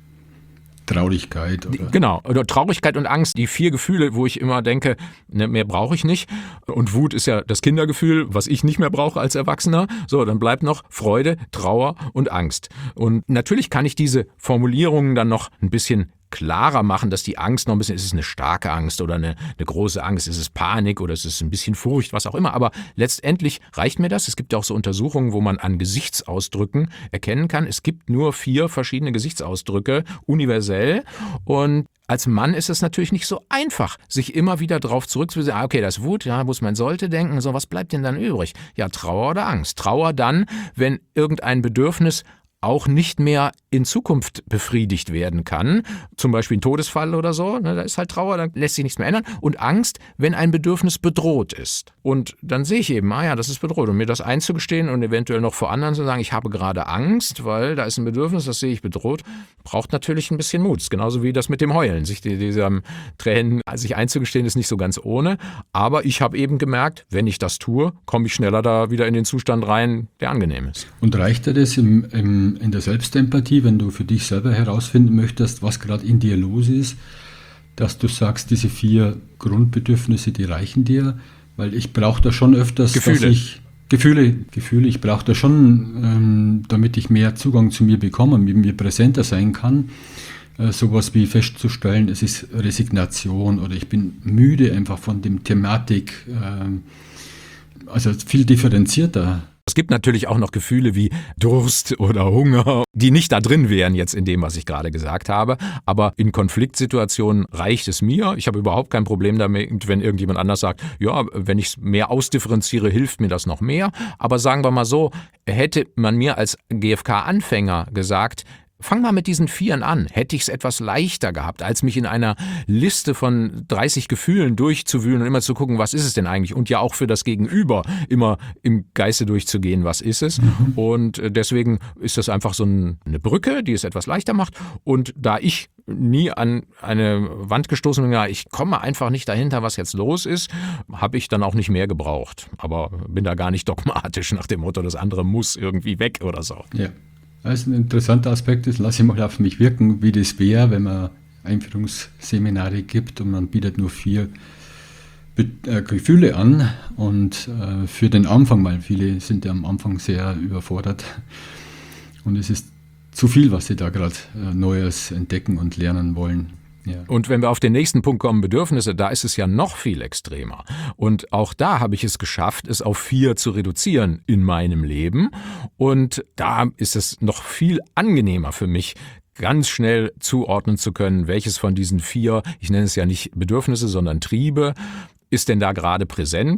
Traurigkeit oder? Genau, oder Traurigkeit und Angst, die vier Gefühle, wo ich immer denke, ne, mehr brauche ich nicht. Und Wut ist ja das Kindergefühl, was ich nicht mehr brauche als Erwachsener. So, dann bleibt noch Freude, Trauer und Angst. Und natürlich kann ich diese Formulierungen dann noch ein bisschen klarer machen, dass die Angst noch ein bisschen, ist es eine starke Angst oder eine, eine große Angst, ist es Panik oder ist es ein bisschen Furcht, was auch immer. Aber letztendlich reicht mir das. Es gibt ja auch so Untersuchungen, wo man an Gesichtsausdrücken erkennen kann, es gibt nur vier verschiedene Gesichtsausdrücke, universell. Und als Mann ist es natürlich nicht so einfach, sich immer wieder drauf zurückzusetzen, ah, okay, das ist Wut, ja, muss man sollte denken, so, was bleibt denn dann übrig? Ja, Trauer oder Angst. Trauer dann, wenn irgendein Bedürfnis auch nicht mehr in Zukunft befriedigt werden kann, zum Beispiel ein Todesfall oder so, ne, da ist halt Trauer, dann lässt sich nichts mehr ändern. Und Angst, wenn ein Bedürfnis bedroht ist. Und dann sehe ich eben, ah ja, das ist bedroht. Und mir das einzugestehen und eventuell noch vor anderen zu sagen, ich habe gerade Angst, weil da ist ein Bedürfnis, das sehe ich bedroht, braucht natürlich ein bisschen Mut. Genauso wie das mit dem Heulen. Sich die, diesem Tränen sich einzugestehen, ist nicht so ganz ohne. Aber ich habe eben gemerkt, wenn ich das tue, komme ich schneller da wieder in den Zustand rein, der angenehm ist. Und reicht dir das im, im, in der Selbstempathie, wenn du für dich selber herausfinden möchtest, was gerade in dir los ist, dass du sagst, diese vier Grundbedürfnisse, die reichen dir? Weil ich brauche da schon öfters, Gefühle. dass ich Gefühle, Gefühle, ich brauche da schon, ähm, damit ich mehr Zugang zu mir bekomme, mit mir präsenter sein kann, äh, sowas wie festzustellen, es ist Resignation oder ich bin müde einfach von dem Thematik, äh, also viel differenzierter. Es gibt natürlich auch noch Gefühle wie Durst oder Hunger, die nicht da drin wären jetzt in dem, was ich gerade gesagt habe. Aber in Konfliktsituationen reicht es mir. Ich habe überhaupt kein Problem damit, wenn irgendjemand anders sagt, ja, wenn ich es mehr ausdifferenziere, hilft mir das noch mehr. Aber sagen wir mal so, hätte man mir als G F K-Anfänger gesagt, fang mal mit diesen Vieren an. Hätte ich es etwas leichter gehabt, als mich in einer Liste von dreißig Gefühlen durchzuwühlen und immer zu gucken, was ist es denn eigentlich? Und ja auch für das Gegenüber immer im Geiste durchzugehen, was ist es? Mhm. Und deswegen ist das einfach so eine Brücke, die es etwas leichter macht. Und da ich nie an eine Wand gestoßen bin, ja, ich komme einfach nicht dahinter, was jetzt los ist, habe ich dann auch nicht mehr gebraucht. Aber bin da gar nicht dogmatisch nach dem Motto, das andere muss irgendwie weg oder so. Ja. Also ein interessanter Aspekt ist, lass ich mal auf mich wirken, wie das wäre, wenn man Einführungsseminare gibt und man bietet nur vier Be- äh, Gefühle an und äh, für den Anfang, weil viele sind ja am Anfang sehr überfordert und es ist zu viel, was sie da gerade äh, Neues entdecken und lernen wollen. Ja. Und wenn wir auf den nächsten Punkt kommen, Bedürfnisse, da ist es ja noch viel extremer. Und auch da habe ich es geschafft, es auf vier zu reduzieren in meinem Leben. Und da ist es noch viel angenehmer für mich, ganz schnell zuordnen zu können, welches von diesen vier, ich nenne es ja nicht Bedürfnisse, sondern Triebe, ist denn da gerade präsent.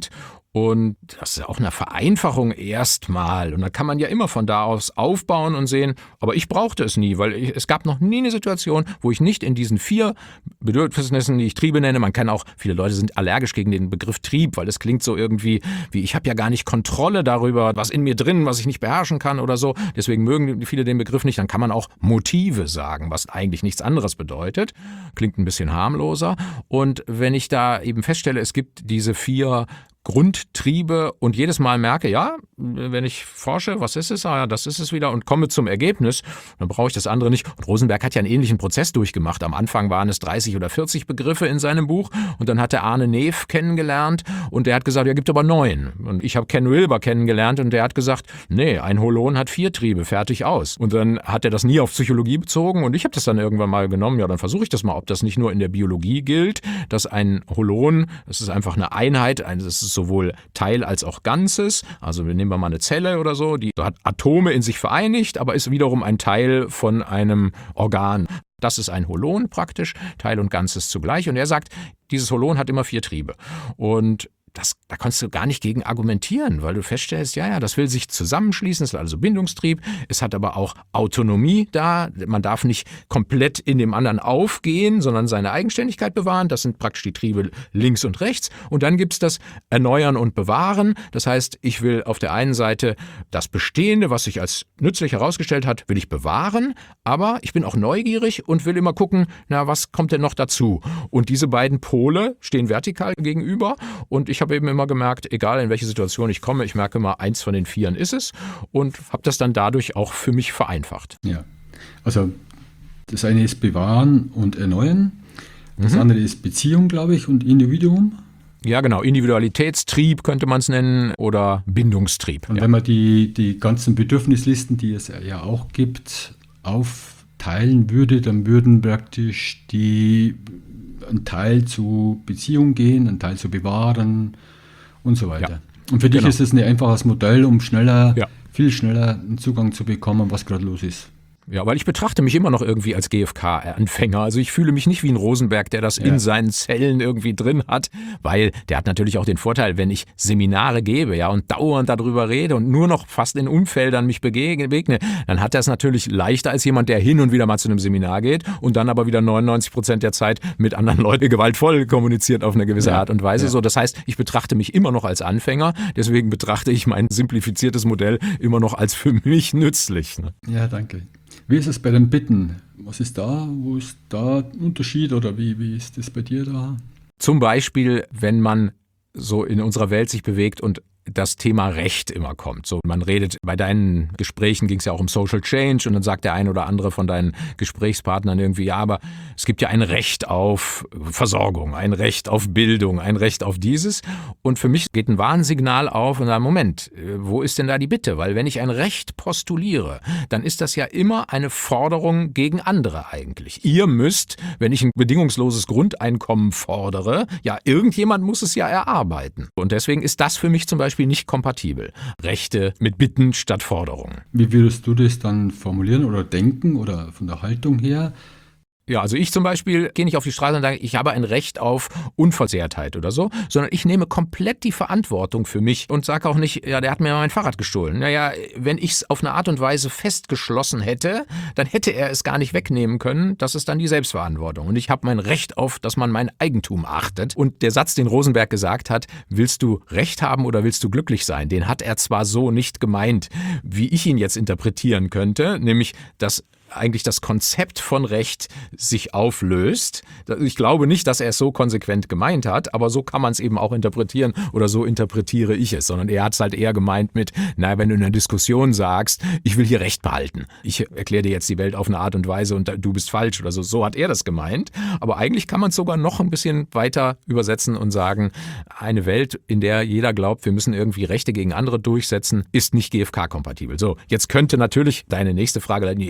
Und das ist auch eine Vereinfachung erstmal. Und da kann man ja immer von da aus aufbauen und sehen, aber ich brauchte es nie, weil ich, es gab noch nie eine Situation, wo ich nicht in diesen vier Bedürfnissen, die ich Triebe nenne, man kann auch, viele Leute sind allergisch gegen den Begriff Trieb, weil es klingt so irgendwie wie, ich habe ja gar nicht Kontrolle darüber, was in mir drin, was ich nicht beherrschen kann oder so. Deswegen mögen viele den Begriff nicht. Dann kann man auch Motive sagen, was eigentlich nichts anderes bedeutet. Klingt ein bisschen harmloser. Und wenn ich da eben feststelle, es gibt diese vier Grundtriebe und jedes Mal merke, ja, wenn ich forsche, was ist es? Ah ja, das ist es wieder und komme zum Ergebnis, dann brauche ich das andere nicht. Und Rosenberg hat ja einen ähnlichen Prozess durchgemacht. Am Anfang waren es dreißig oder vierzig Begriffe in seinem Buch und dann hat er Arne Neef kennengelernt und der hat gesagt, ja, gibt aber neun. Und ich habe Ken Wilber kennengelernt und der hat gesagt, nee, ein Holon hat vier Triebe, fertig aus. Und dann hat er das nie auf Psychologie bezogen und ich habe das dann irgendwann mal genommen, ja, dann versuche ich das mal, ob das nicht nur in der Biologie gilt, dass ein Holon, das ist einfach eine Einheit, das ist sowohl Teil als auch Ganzes. Also wir nehmen wir mal eine Zelle oder so, die hat Atome in sich vereinigt, aber ist wiederum ein Teil von einem Organ. Das ist ein Holon praktisch, Teil und Ganzes zugleich. Und er sagt, dieses Holon hat immer vier Triebe. Und Das, da kannst du gar nicht gegen argumentieren, weil du feststellst, ja, ja, das will sich zusammenschließen, es hat also Bindungstrieb, es hat aber auch Autonomie da, man darf nicht komplett in dem anderen aufgehen, sondern seine Eigenständigkeit bewahren, das sind praktisch die Triebe links und rechts und dann gibt es das Erneuern und Bewahren, das heißt, ich will auf der einen Seite das Bestehende, was sich als nützlich herausgestellt hat, will ich bewahren, aber ich bin auch neugierig und will immer gucken, na, was kommt denn noch dazu? Und diese beiden Pole stehen vertikal gegenüber und ich Ich habe eben immer gemerkt, egal in welche Situation ich komme, ich merke immer, eins von den Vieren ist es und habe das dann dadurch auch für mich vereinfacht. Ja, also das eine ist Bewahren und Erneuern, das mhm. andere ist Beziehung, glaube ich, und Individuum. Ja, genau, Individualitätstrieb könnte man es nennen oder Bindungstrieb. Und ja. wenn man die, die ganzen Bedürfnislisten, die es ja auch gibt, aufteilen würde, dann würden praktisch die ein Teil zu Beziehung gehen, ein Teil zu bewahren und so weiter. Ja, und für dich genau. ist es ein einfaches Modell, um schneller, ja. viel schneller einen Zugang zu bekommen, was gerade los ist. Ja, weil ich betrachte mich immer noch irgendwie als G F K-Anfänger. Also ich fühle mich nicht wie ein Rosenberg, der das ja. in seinen Zellen irgendwie drin hat, weil der hat natürlich auch den Vorteil, wenn ich Seminare gebe, ja, und dauernd darüber rede und nur noch fast in Umfeldern mich begegne, dann hat er es natürlich leichter als jemand, der hin und wieder mal zu einem Seminar geht und dann aber wieder neunundneunzig Prozent der Zeit mit anderen Leuten gewaltvoll kommuniziert auf eine gewisse ja. Art und Weise. Ja. So, das heißt, ich betrachte mich immer noch als Anfänger, deswegen betrachte ich mein simplifiziertes Modell immer noch als für mich nützlich. Ne? Ja, danke. Wie ist es bei den Bitten? Was ist da? Wo ist da ein Unterschied oder wie, wie ist das bei dir da? Zum Beispiel, wenn man so in unserer Welt sich bewegt und das Thema Recht immer kommt. So, man redet, bei deinen Gesprächen ging es ja auch um Social Change und dann sagt der ein oder andere von deinen Gesprächspartnern irgendwie, ja, aber es gibt ja ein Recht auf Versorgung, ein Recht auf Bildung, ein Recht auf dieses und für mich geht ein Warnsignal auf und sagt, Moment, wo ist denn da die Bitte? Weil wenn ich ein Recht postuliere, dann ist das ja immer eine Forderung gegen andere eigentlich. Ihr müsst, wenn ich ein bedingungsloses Grundeinkommen fordere, ja, irgendjemand muss es ja erarbeiten und deswegen ist das für mich zum Beispiel nicht kompatibel. Rechte mit Bitten statt Forderungen. Wie würdest du das dann formulieren oder denken oder von der Haltung her? Ja, also ich zum Beispiel gehe nicht auf die Straße und sage, ich habe ein Recht auf Unversehrtheit oder so, sondern ich nehme komplett die Verantwortung für mich und sage auch nicht, ja, der hat mir mein Fahrrad gestohlen. Naja, wenn ich es auf eine Art und Weise festgeschlossen hätte, dann hätte er es gar nicht wegnehmen können. Das ist dann die Selbstverantwortung. Und ich habe mein Recht auf, dass man mein Eigentum achtet. Und der Satz, den Rosenberg gesagt hat, willst du Recht haben oder willst du glücklich sein? Den hat er zwar so nicht gemeint, wie ich ihn jetzt interpretieren könnte, nämlich, dass eigentlich das Konzept von Recht sich auflöst. Ich glaube nicht, dass er es so konsequent gemeint hat, aber so kann man es eben auch interpretieren oder so interpretiere ich es, sondern er hat es halt eher gemeint mit, naja, wenn du in einer Diskussion sagst, ich will hier Recht behalten, ich erkläre dir jetzt die Welt auf eine Art und Weise und du bist falsch oder so, so hat er das gemeint, aber eigentlich kann man es sogar noch ein bisschen weiter übersetzen und sagen, eine Welt, in der jeder glaubt, wir müssen irgendwie Rechte gegen andere durchsetzen, ist nicht G F K-kompatibel. So, jetzt könnte natürlich deine nächste Frage sein, ja, aber wie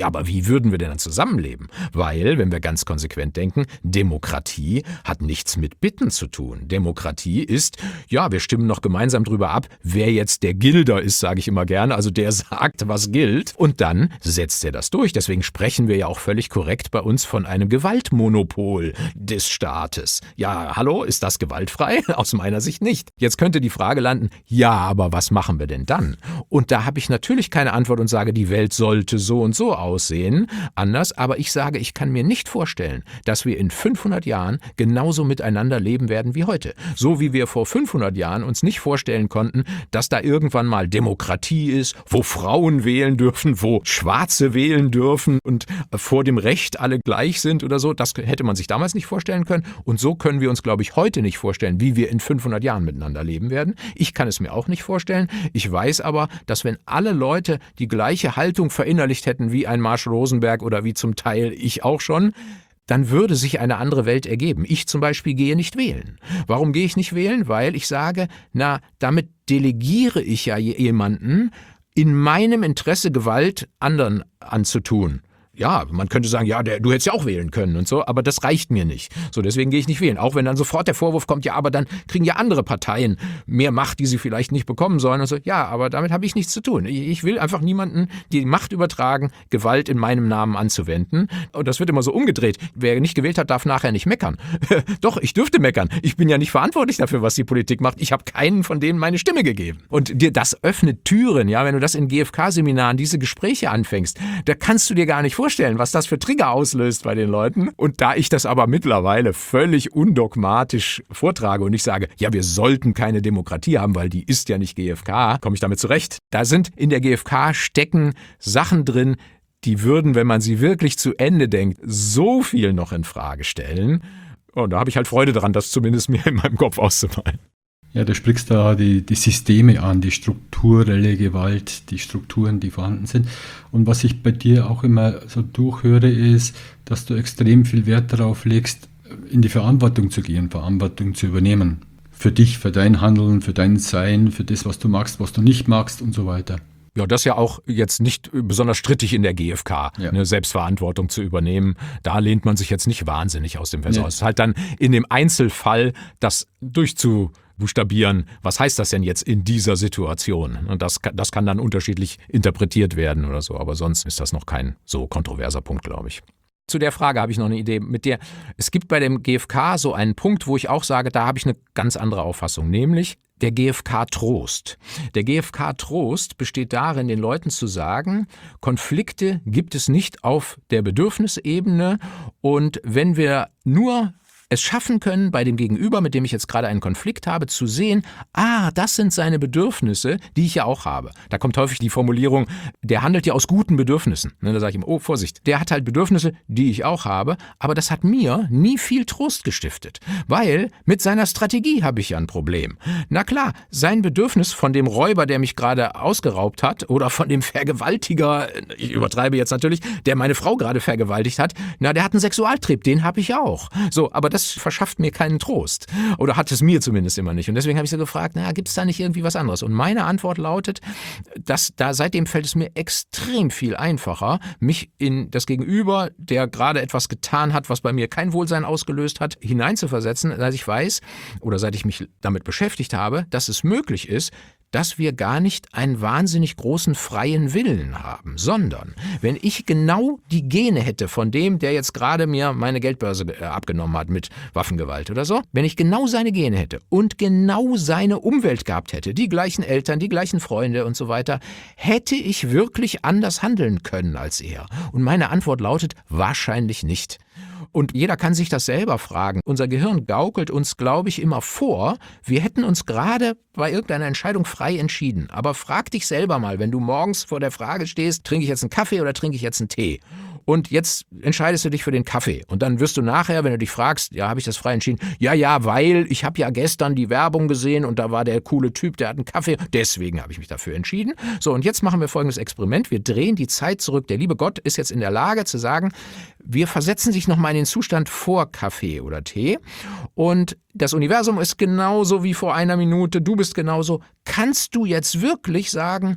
würden wir denn dann zusammenleben? Weil, wenn wir ganz konsequent denken, Demokratie hat nichts mit Bitten zu tun. Demokratie ist, ja, wir stimmen noch gemeinsam drüber ab, wer jetzt der Gilder ist, sage ich immer gerne, also der sagt, was gilt, und dann setzt er das durch. Deswegen sprechen wir ja auch völlig korrekt bei uns von einem Gewaltmonopol des Staates. Ja, hallo, ist das gewaltfrei? Aus meiner Sicht nicht. Jetzt könnte die Frage landen, ja, aber was machen wir denn dann? Und da habe ich natürlich keine Antwort und sage, die Welt sollte so und so aussehen, anders, aber ich sage, ich kann mir nicht vorstellen, dass wir in fünfhundert Jahren genauso miteinander leben werden wie heute. So wie wir vor fünfhundert Jahren uns nicht vorstellen konnten, dass da irgendwann mal Demokratie ist, wo Frauen wählen dürfen, wo Schwarze wählen dürfen und vor dem Recht alle gleich sind oder so. Das hätte man sich damals nicht vorstellen können. Und so können wir uns, glaube ich, heute nicht vorstellen, wie wir in fünfhundert Jahren miteinander leben werden. Ich kann es mir auch nicht vorstellen. Ich weiß aber, dass wenn alle Leute die gleiche Haltung verinnerlicht hätten wie ein Marshall Rosenberg oder wie zum Teil ich auch schon, dann würde sich eine andere Welt ergeben. Ich zum Beispiel gehe nicht wählen. Warum gehe ich nicht wählen? Weil ich sage, na, damit delegiere ich ja jemanden, in meinem Interesse Gewalt anderen anzutun. Ja, man könnte sagen, ja, der, du hättest ja auch wählen können und so, aber das reicht mir nicht. So, deswegen gehe ich nicht wählen. Auch wenn dann sofort der Vorwurf kommt, ja, aber dann kriegen ja andere Parteien mehr Macht, die sie vielleicht nicht bekommen sollen und so. Ja, aber damit habe ich nichts zu tun. Ich, ich will einfach niemanden die Macht übertragen, Gewalt in meinem Namen anzuwenden. Und das wird immer so umgedreht. Wer nicht gewählt hat, darf nachher nicht meckern. Doch, ich dürfte meckern. Ich bin ja nicht verantwortlich dafür, was die Politik macht. Ich habe keinen von denen meine Stimme gegeben. Und dir das öffnet Türen, ja, wenn du das in G F K-Seminaren diese Gespräche anfängst, da kannst du dir gar nicht vorstellen, was das für Trigger auslöst bei den Leuten. Und da ich das aber mittlerweile völlig undogmatisch vortrage und ich sage, ja, wir sollten keine Demokratie haben, weil die ist ja nicht G F K, komme ich damit zurecht. Da sind in der G F K stecken Sachen drin, die würden, wenn man sie wirklich zu Ende denkt, so viel noch in Frage stellen. Und da habe ich halt Freude daran, das zumindest mir in meinem Kopf auszumalen. Ja, du sprichst da die, die Systeme an, die strukturelle Gewalt, die Strukturen, die vorhanden sind. Und was ich bei dir auch immer so durchhöre, ist, dass du extrem viel Wert darauf legst, in die Verantwortung zu gehen, Verantwortung zu übernehmen. Für dich, für dein Handeln, für dein Sein, für das, was du magst, was du nicht magst und so weiter. Ja, das ist ja auch jetzt nicht besonders strittig in der G F K, ja. eine Selbstverantwortung zu übernehmen. Da lehnt man sich jetzt nicht wahnsinnig aus dem Fenster aus. Es ist halt dann in dem Einzelfall das durchzubuchstabieren, was heißt das denn jetzt in dieser Situation? Und das, das kann dann unterschiedlich interpretiert werden oder so, aber sonst ist das noch kein so kontroverser Punkt, glaube ich. Zu der Frage habe ich noch eine Idee. Mit der, es gibt bei dem G F K so einen Punkt, wo ich auch sage, da habe ich eine ganz andere Auffassung, nämlich der G F K-Trost. Der G F K-Trost besteht darin, den Leuten zu sagen, Konflikte gibt es nicht auf der Bedürfnisebene und wenn wir nur es schaffen können, bei dem Gegenüber, mit dem ich jetzt gerade einen Konflikt habe, zu sehen, ah, das sind seine Bedürfnisse, die ich ja auch habe. Da kommt häufig die Formulierung, der handelt ja aus guten Bedürfnissen. Da sage ich ihm, oh, Vorsicht, der hat halt Bedürfnisse, die ich auch habe, aber das hat mir nie viel Trost gestiftet, weil mit seiner Strategie habe ich ja ein Problem. Na klar, sein Bedürfnis von dem Räuber, der mich gerade ausgeraubt hat, oder von dem Vergewaltiger, ich übertreibe jetzt natürlich, der meine Frau gerade vergewaltigt hat, na, der hat einen Sexualtrieb, den habe ich auch. So, aber das Das verschafft mir keinen Trost. Oder hat es mir zumindest immer nicht. Und deswegen habe ich so gefragt, na, gibt es da nicht irgendwie was anderes? Und meine Antwort lautet, dass da seitdem fällt es mir extrem viel einfacher, mich in das Gegenüber, der gerade etwas getan hat, was bei mir kein Wohlsein ausgelöst hat, hineinzuversetzen, seit ich weiß oder seit ich mich damit beschäftigt habe, dass es möglich ist, dass wir gar nicht einen wahnsinnig großen freien Willen haben, sondern wenn ich genau die Gene hätte von dem, der jetzt gerade mir meine Geldbörse abgenommen hat mit Waffengewalt oder so, wenn ich genau seine Gene hätte und genau seine Umwelt gehabt hätte, die gleichen Eltern, die gleichen Freunde und so weiter, hätte ich wirklich anders handeln können als er? Und meine Antwort lautet, wahrscheinlich nicht. Und jeder kann sich das selber fragen. Unser Gehirn gaukelt uns, glaube ich, immer vor, wir hätten uns gerade bei irgendeiner Entscheidung frei entschieden. Aber frag dich selber mal, wenn du morgens vor der Frage stehst, trinke ich jetzt einen Kaffee oder trinke ich jetzt einen Tee? Und jetzt entscheidest du dich für den Kaffee. Und dann wirst du nachher, wenn du dich fragst, ja, habe ich das frei entschieden? Ja, ja, weil ich habe ja gestern die Werbung gesehen und da war der coole Typ, der hat einen Kaffee. Deswegen habe ich mich dafür entschieden. So, und jetzt machen wir folgendes Experiment. Wir drehen die Zeit zurück. Der liebe Gott ist jetzt in der Lage zu sagen, wir versetzen sich nochmal in den Zustand vor Kaffee oder Tee. Und das Universum ist genauso wie vor einer Minute. Du bist genauso. Kannst du jetzt wirklich sagen,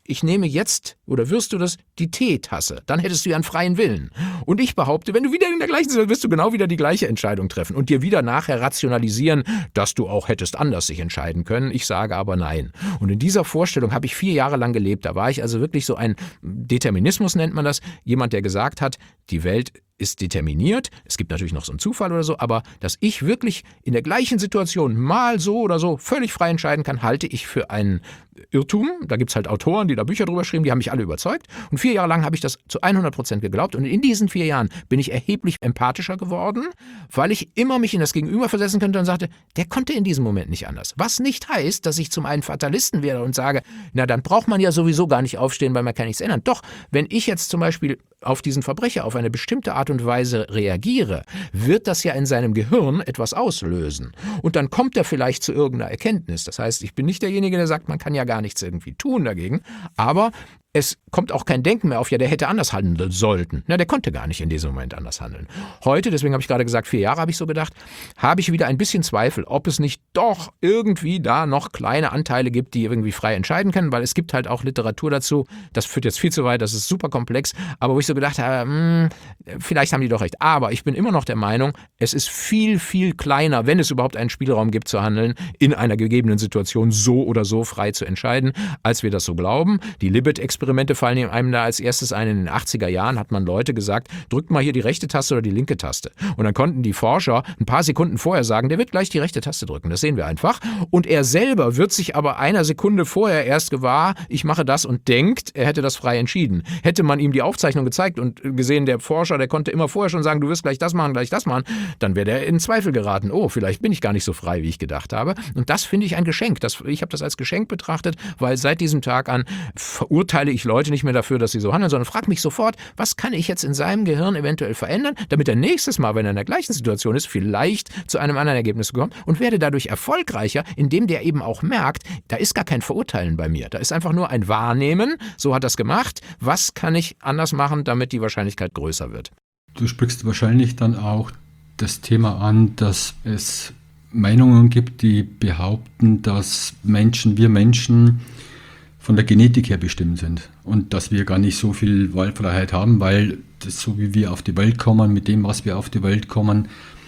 ich nehme jetzt, oder wirst du das, die Teetasse. Dann hättest du ja einen freien Willen. Und ich behaupte, wenn du wieder in der gleichen Situation wirst du genau wieder die gleiche Entscheidung treffen und dir wieder nachher rationalisieren, dass du auch hättest anders sich entscheiden können. Ich sage aber nein. Und in dieser Vorstellung habe ich vier Jahre lang gelebt. Da war ich also wirklich so ein Determinismus, nennt man das. Jemand, der gesagt hat, die Welt ist determiniert. Es gibt natürlich noch so einen Zufall oder so, aber dass ich wirklich in der gleichen Situation mal so oder so völlig frei entscheiden kann, halte ich für einen Irrtum. Da gibt es halt Autoren, die da Bücher drüber schreiben, die haben mich alle überzeugt. Und vier Jahre lang habe ich das zu hundert Prozent geglaubt. Und in diesen vier Jahren bin ich erheblich empathischer geworden, weil ich immer mich in das Gegenüber versetzen könnte und sagte, der konnte in diesem Moment nicht anders. Was nicht heißt, dass ich zum einen Fatalisten werde und sage, na dann braucht man ja sowieso gar nicht aufstehen, weil man kann nichts ändern. Doch, wenn ich jetzt zum Beispiel auf diesen Verbrecher auf eine bestimmte Art und Weise reagiere, wird das ja in seinem Gehirn etwas auslösen. Und dann kommt er vielleicht zu irgendeiner Erkenntnis. Das heißt, ich bin nicht derjenige, der sagt, man kann ja gar nichts irgendwie tun dagegen, aber es kommt auch kein Denken mehr auf, ja, der hätte anders handeln sollten. Na, der konnte gar nicht in diesem Moment anders handeln. Heute, deswegen habe ich gerade gesagt, vier Jahre habe ich so gedacht, habe ich wieder ein bisschen Zweifel, ob es nicht doch irgendwie da noch kleine Anteile gibt, die irgendwie frei entscheiden können, weil es gibt halt auch Literatur dazu. Das führt jetzt viel zu weit, das ist super komplex, aber wo ich so gedacht habe, mh, vielleicht haben die doch recht. Aber ich bin immer noch der Meinung, es ist viel, viel kleiner, wenn es überhaupt einen Spielraum gibt zu handeln, in einer gegebenen Situation so oder so frei zu entscheiden, als wir das so glauben. Die Libet-Experimente fallen einem da als erstes ein. In den achtziger Jahren hat man Leute gesagt, drückt mal hier die rechte Taste oder die linke Taste. Und dann konnten die Forscher ein paar Sekunden vorher sagen, der wird gleich die rechte Taste drücken. Das sehen wir einfach. Und er selber wird sich aber einer Sekunde vorher erst gewahr, ich mache das und denkt, er hätte das frei entschieden. Hätte man ihm die Aufzeichnung gezeigt und gesehen, der Forscher, der konnte immer vorher schon sagen, du wirst gleich das machen, gleich das machen, dann wäre der in Zweifel geraten. Oh, vielleicht bin ich gar nicht so frei, wie ich gedacht habe. Und das finde ich ein Geschenk. Das, ich habe das als Geschenk betrachtet, weil seit diesem Tag an verurteile ich Leute nicht mehr dafür, dass sie so handeln, sondern frage mich sofort, was kann ich jetzt in seinem Gehirn eventuell verändern, damit er nächstes Mal, wenn er in der gleichen Situation ist, vielleicht zu einem anderen Ergebnis kommt und werde dadurch erfolgreicher, indem der eben auch merkt, da ist gar kein Verurteilen bei mir. Da ist einfach nur ein Wahrnehmen, so hat er es gemacht, was kann ich anders machen, damit die Wahrscheinlichkeit größer wird. Du sprichst wahrscheinlich dann auch das Thema an, dass es Meinungen gibt, die behaupten, dass Menschen, wir Menschen von der Genetik her bestimmt sind und dass wir gar nicht so viel Wahlfreiheit haben, weil das, so wie wir auf die Welt kommen, mit dem, was wir auf die Welt kommen.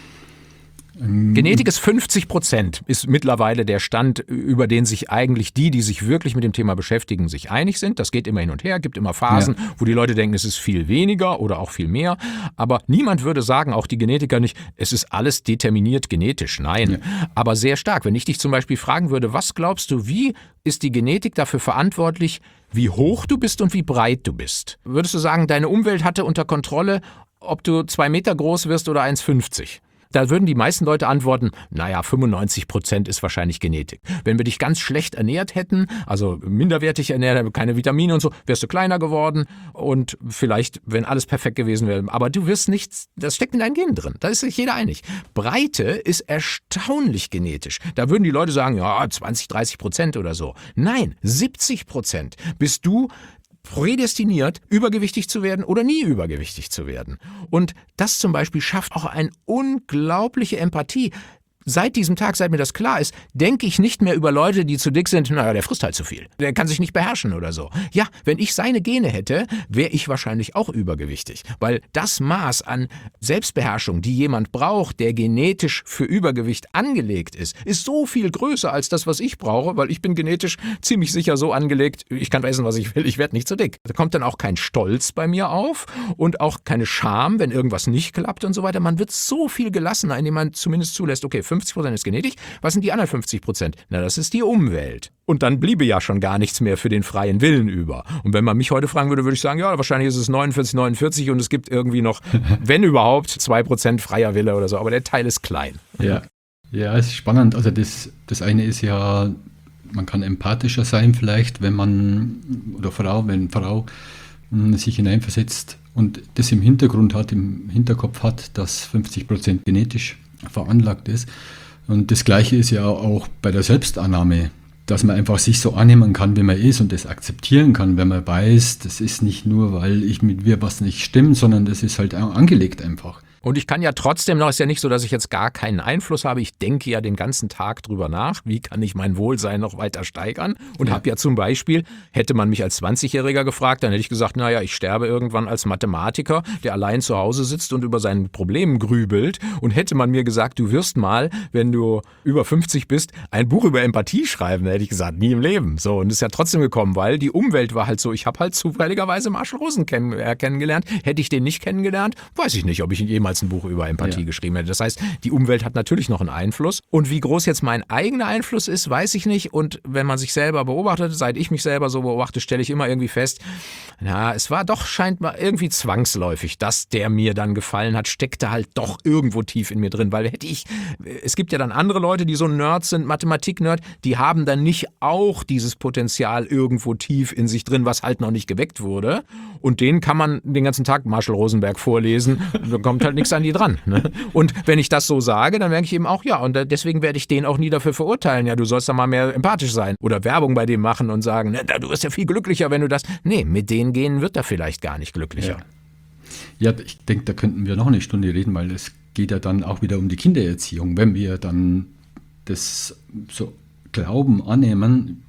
Ähm Genetik ist fünfzig Prozent, ist mittlerweile der Stand, über den sich eigentlich die, die sich wirklich mit dem Thema beschäftigen, sich einig sind. Das geht immer hin und her, gibt immer Phasen, ja, wo die Leute denken, es ist viel weniger oder auch viel mehr. Aber niemand würde sagen, auch die Genetiker nicht, es ist alles determiniert genetisch. Nein, ja, aber sehr stark. Wenn ich dich zum Beispiel fragen würde, was glaubst du, wie ist die Genetik dafür verantwortlich, wie hoch du bist und wie breit du bist? Würdest du sagen, deine Umwelt hatte unter Kontrolle, ob du zwei Meter groß wirst oder eins Komma fünfzig? Da würden die meisten Leute antworten, naja, fünfundneunzig Prozent ist wahrscheinlich Genetik. Wenn wir dich ganz schlecht ernährt hätten, also minderwertig ernährt, keine Vitamine und so, wärst du kleiner geworden und vielleicht, wenn alles perfekt gewesen wäre. Aber du wirst nichts, das steckt in deinen Genen drin. Da ist sich jeder einig. Breite ist erstaunlich genetisch. Da würden die Leute sagen, ja, zwanzig, dreißig Prozent oder so. Nein, siebzig Prozent bist du prädestiniert, übergewichtig zu werden oder nie übergewichtig zu werden. Und das zum Beispiel schafft auch eine unglaubliche Empathie. Seit diesem Tag, seit mir das klar ist, denke ich nicht mehr über Leute, die zu dick sind, naja, der frisst halt zu viel. Der kann sich nicht beherrschen oder so. Ja, wenn ich seine Gene hätte, wäre ich wahrscheinlich auch übergewichtig. Weil das Maß an Selbstbeherrschung, die jemand braucht, der genetisch für Übergewicht angelegt ist, ist so viel größer als das, was ich brauche, weil ich bin genetisch ziemlich sicher so angelegt, ich kann essen, was ich will, ich werde nicht zu dick. Da kommt dann auch kein Stolz bei mir auf und auch keine Scham, wenn irgendwas nicht klappt und so weiter. Man wird so viel gelassener, indem man zumindest zulässt, okay, fünfzig Prozent ist Genetisch. Was sind die anderen fünfzig Prozent? Na, das ist die Umwelt. Und dann bliebe ja schon gar nichts mehr für den freien Willen über. Und wenn man mich heute fragen würde, würde ich sagen, ja, wahrscheinlich ist es neunundvierzig, neunundvierzig und es gibt irgendwie noch, wenn überhaupt, zwei Prozent freier Wille oder so. Aber der Teil ist klein. Ja, ja, es ist spannend. Also das, das eine ist ja, man kann empathischer sein vielleicht, wenn man, oder Frau, wenn Frau sich hineinversetzt und das im Hintergrund hat, im Hinterkopf hat, dass fünfzig Prozent genetisch veranlagt ist. Und das Gleiche ist ja auch bei der Selbstannahme, dass man einfach sich so annehmen kann, wie man ist und das akzeptieren kann, wenn man weiß, das ist nicht nur, weil ich mit mir was nicht stimmt, sondern das ist halt angelegt einfach. Und ich kann ja trotzdem noch, ist ja nicht so, dass ich jetzt gar keinen Einfluss habe. Ich denke ja den ganzen Tag drüber nach, wie kann ich mein Wohlsein noch weiter steigern? Und ja. habe ja zum Beispiel, hätte man mich als zwanzigjähriger gefragt, dann hätte ich gesagt, naja, ich sterbe irgendwann als Mathematiker, der allein zu Hause sitzt und über seinen Problemen grübelt. Und hätte man mir gesagt, du wirst mal, wenn du über fünfzig bist, ein Buch über Empathie schreiben, dann hätte ich gesagt, nie im Leben. So, und es ist ja trotzdem gekommen, weil die Umwelt war halt so, ich habe halt zufälligerweise Marshall Rosen kenn- äh, kennengelernt. Hätte ich den nicht kennengelernt, weiß ich nicht, ob ich jemals ein Buch über Empathie ja. geschrieben hätte. Das heißt, die Umwelt hat natürlich noch einen Einfluss. Und wie groß jetzt mein eigener Einfluss ist, weiß ich nicht. Und wenn man sich selber beobachtet, seit ich mich selber so beobachte, stelle ich immer irgendwie fest, na, es war doch scheinbar irgendwie zwangsläufig, dass der mir dann gefallen hat, steckte halt doch irgendwo tief in mir drin. Weil hätte ich, es gibt ja dann andere Leute, die so Nerds sind, Mathematik-Nerd, die haben dann nicht auch dieses Potenzial irgendwo tief in sich drin, was halt noch nicht geweckt wurde. Und denen kann man den ganzen Tag Marshall Rosenberg vorlesen, da kommt halt nichts an die dran. Ne? Und wenn ich das so sage, dann merke ich eben auch, ja, und deswegen werde ich den auch nie dafür verurteilen, ja, du sollst da mal mehr empathisch sein oder Werbung bei dem machen und sagen, ne, du wirst ja viel glücklicher, wenn du das, nee, mit den Genen wird er vielleicht gar nicht glücklicher. Ja, ja ich denke, da könnten wir noch eine Stunde reden, weil es geht ja dann auch wieder um die Kindererziehung, wenn wir dann das so glauben, annehmen.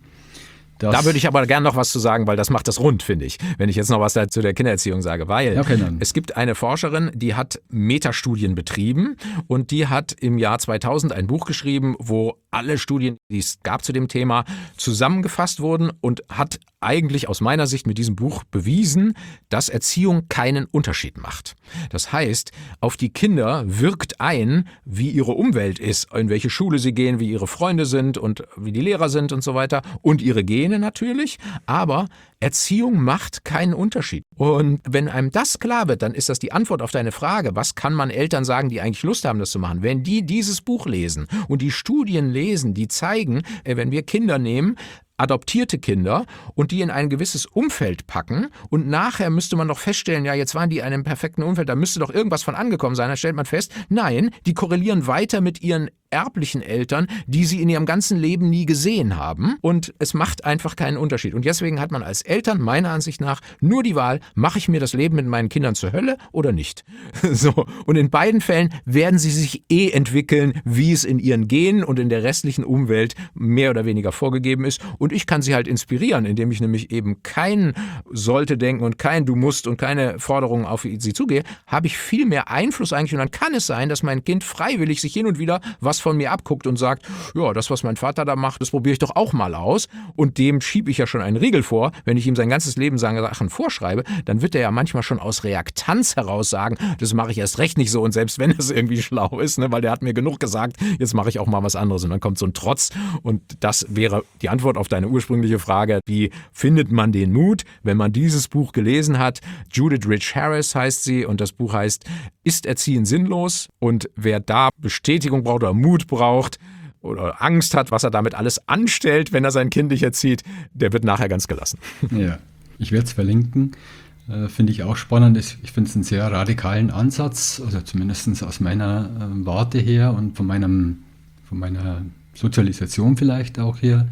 Da würde ich aber gerne noch was zu sagen, weil das macht das rund, finde ich, wenn ich jetzt noch was zu der Kindererziehung sage. Weil okay, es gibt eine Forscherin, die hat Metastudien betrieben und die hat im Jahr zweitausend ein Buch geschrieben, wo alle Studien, die es gab zu dem Thema, zusammengefasst wurden und hat eigentlich aus meiner Sicht mit diesem Buch bewiesen, dass Erziehung keinen Unterschied macht. Das heißt, auf die Kinder wirkt ein, wie ihre Umwelt ist, in welche Schule sie gehen, wie ihre Freunde sind und wie die Lehrer sind und so weiter und ihre Gene natürlich, aber Erziehung macht keinen Unterschied. Und wenn einem das klar wird, dann ist das die Antwort auf deine Frage, was kann man Eltern sagen, die eigentlich Lust haben, das zu machen? Wenn die dieses Buch lesen und die Studien lesen, die zeigen, wenn wir Kinder nehmen, adoptierte Kinder und die in ein gewisses Umfeld packen und nachher müsste man doch feststellen, ja, jetzt waren die in einem perfekten Umfeld, da müsste doch irgendwas von angekommen sein. Dann stellt man fest, nein, die korrelieren weiter mit ihren erblichen Eltern, die sie in ihrem ganzen Leben nie gesehen haben und es macht einfach keinen Unterschied. Und deswegen hat man als Eltern meiner Ansicht nach nur die Wahl, mache ich mir das Leben mit meinen Kindern zur Hölle oder nicht? So. Und in beiden Fällen werden sie sich eh entwickeln, wie es in ihren Genen und in der restlichen Umwelt mehr oder weniger vorgegeben ist. Und ich kann sie halt inspirieren, indem ich nämlich eben kein sollte denken und kein du musst und keine Forderungen auf sie zugehe, habe ich viel mehr Einfluss eigentlich und dann kann es sein, dass mein Kind freiwillig sich hin und wieder was von mir abguckt und sagt, ja, das, was mein Vater da macht, das probiere ich doch auch mal aus. Und dem schiebe ich ja schon einen Riegel vor. Wenn ich ihm sein ganzes Leben Sachen vorschreibe, dann wird er ja manchmal schon aus Reaktanz heraus sagen, das mache ich erst recht nicht so. Und selbst wenn es irgendwie schlau ist, ne, weil der hat mir genug gesagt, jetzt mache ich auch mal was anderes. Und dann kommt so ein Trotz. Und das wäre die Antwort auf deine ursprüngliche Frage, wie findet man den Mut, wenn man dieses Buch gelesen hat? Judith Rich Harris heißt sie und das Buch heißt Ist Erziehen sinnlos? Und wer da Bestätigung braucht oder Mut braucht oder Angst hat, was er damit alles anstellt, wenn er sein Kind nicht erzieht, der wird nachher ganz gelassen. Ja, ich werde es verlinken. Äh, finde ich auch spannend. Ich finde es einen sehr radikalen Ansatz, also zumindest aus meiner äh, Warte her und von, meinem, von meiner Sozialisation vielleicht auch her.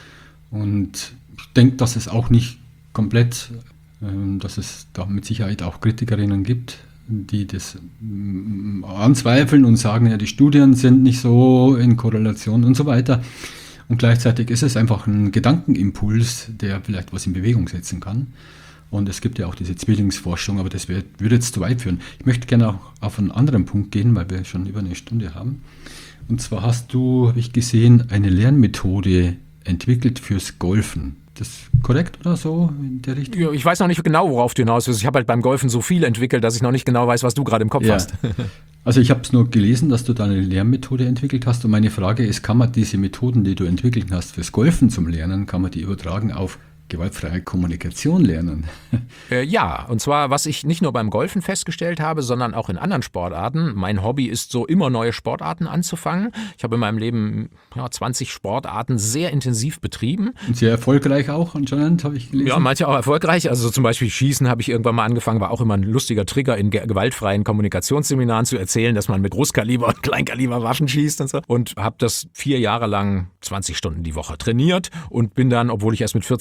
Und ich denke, dass es auch nicht komplett, äh, dass es da mit Sicherheit auch Kritikerinnen gibt, die das mm, anzweifeln und sagen, ja, die Studien sind nicht so in Korrelation und so weiter. Und gleichzeitig ist es einfach ein Gedankenimpuls, der vielleicht was in Bewegung setzen kann. Und es gibt ja auch diese Zwillingsforschung, aber das wird, würde jetzt zu weit führen. Ich möchte gerne auch auf einen anderen Punkt gehen, weil wir schon über eine Stunde haben. Und zwar hast du, habe ich gesehen, eine Lernmethode entwickelt fürs Golfen. Das ist korrekt oder so in der Richtung? Ja, ich weiß noch nicht genau, worauf du hinaus willst. Ich habe halt beim Golfen so viel entwickelt, dass ich noch nicht genau weiß, was du gerade im Kopf ja. hast. Also ich habe es nur gelesen, dass du da eine Lernmethode entwickelt hast. Und meine Frage ist, kann man diese Methoden, die du entwickelt hast fürs Golfen zum Lernen, kann man die übertragen auf gewaltfreie Kommunikation lernen? Äh, ja, und zwar, was ich nicht nur beim Golfen festgestellt habe, sondern auch in anderen Sportarten. Mein Hobby ist so, immer neue Sportarten anzufangen. Ich habe in meinem Leben ja, zwanzig Sportarten sehr intensiv betrieben. Und sehr erfolgreich auch anscheinend, habe ich gelesen. Ja, manche auch erfolgreich. Also zum Beispiel Schießen habe ich irgendwann mal angefangen, war auch immer ein lustiger Trigger in ge- gewaltfreien Kommunikationsseminaren zu erzählen, dass man mit Großkaliber- und Kleinkaliberwaffen schießt und so. Und habe das vier Jahre lang zwanzig Stunden die Woche trainiert und bin dann, obwohl ich erst mit vierzig angefangen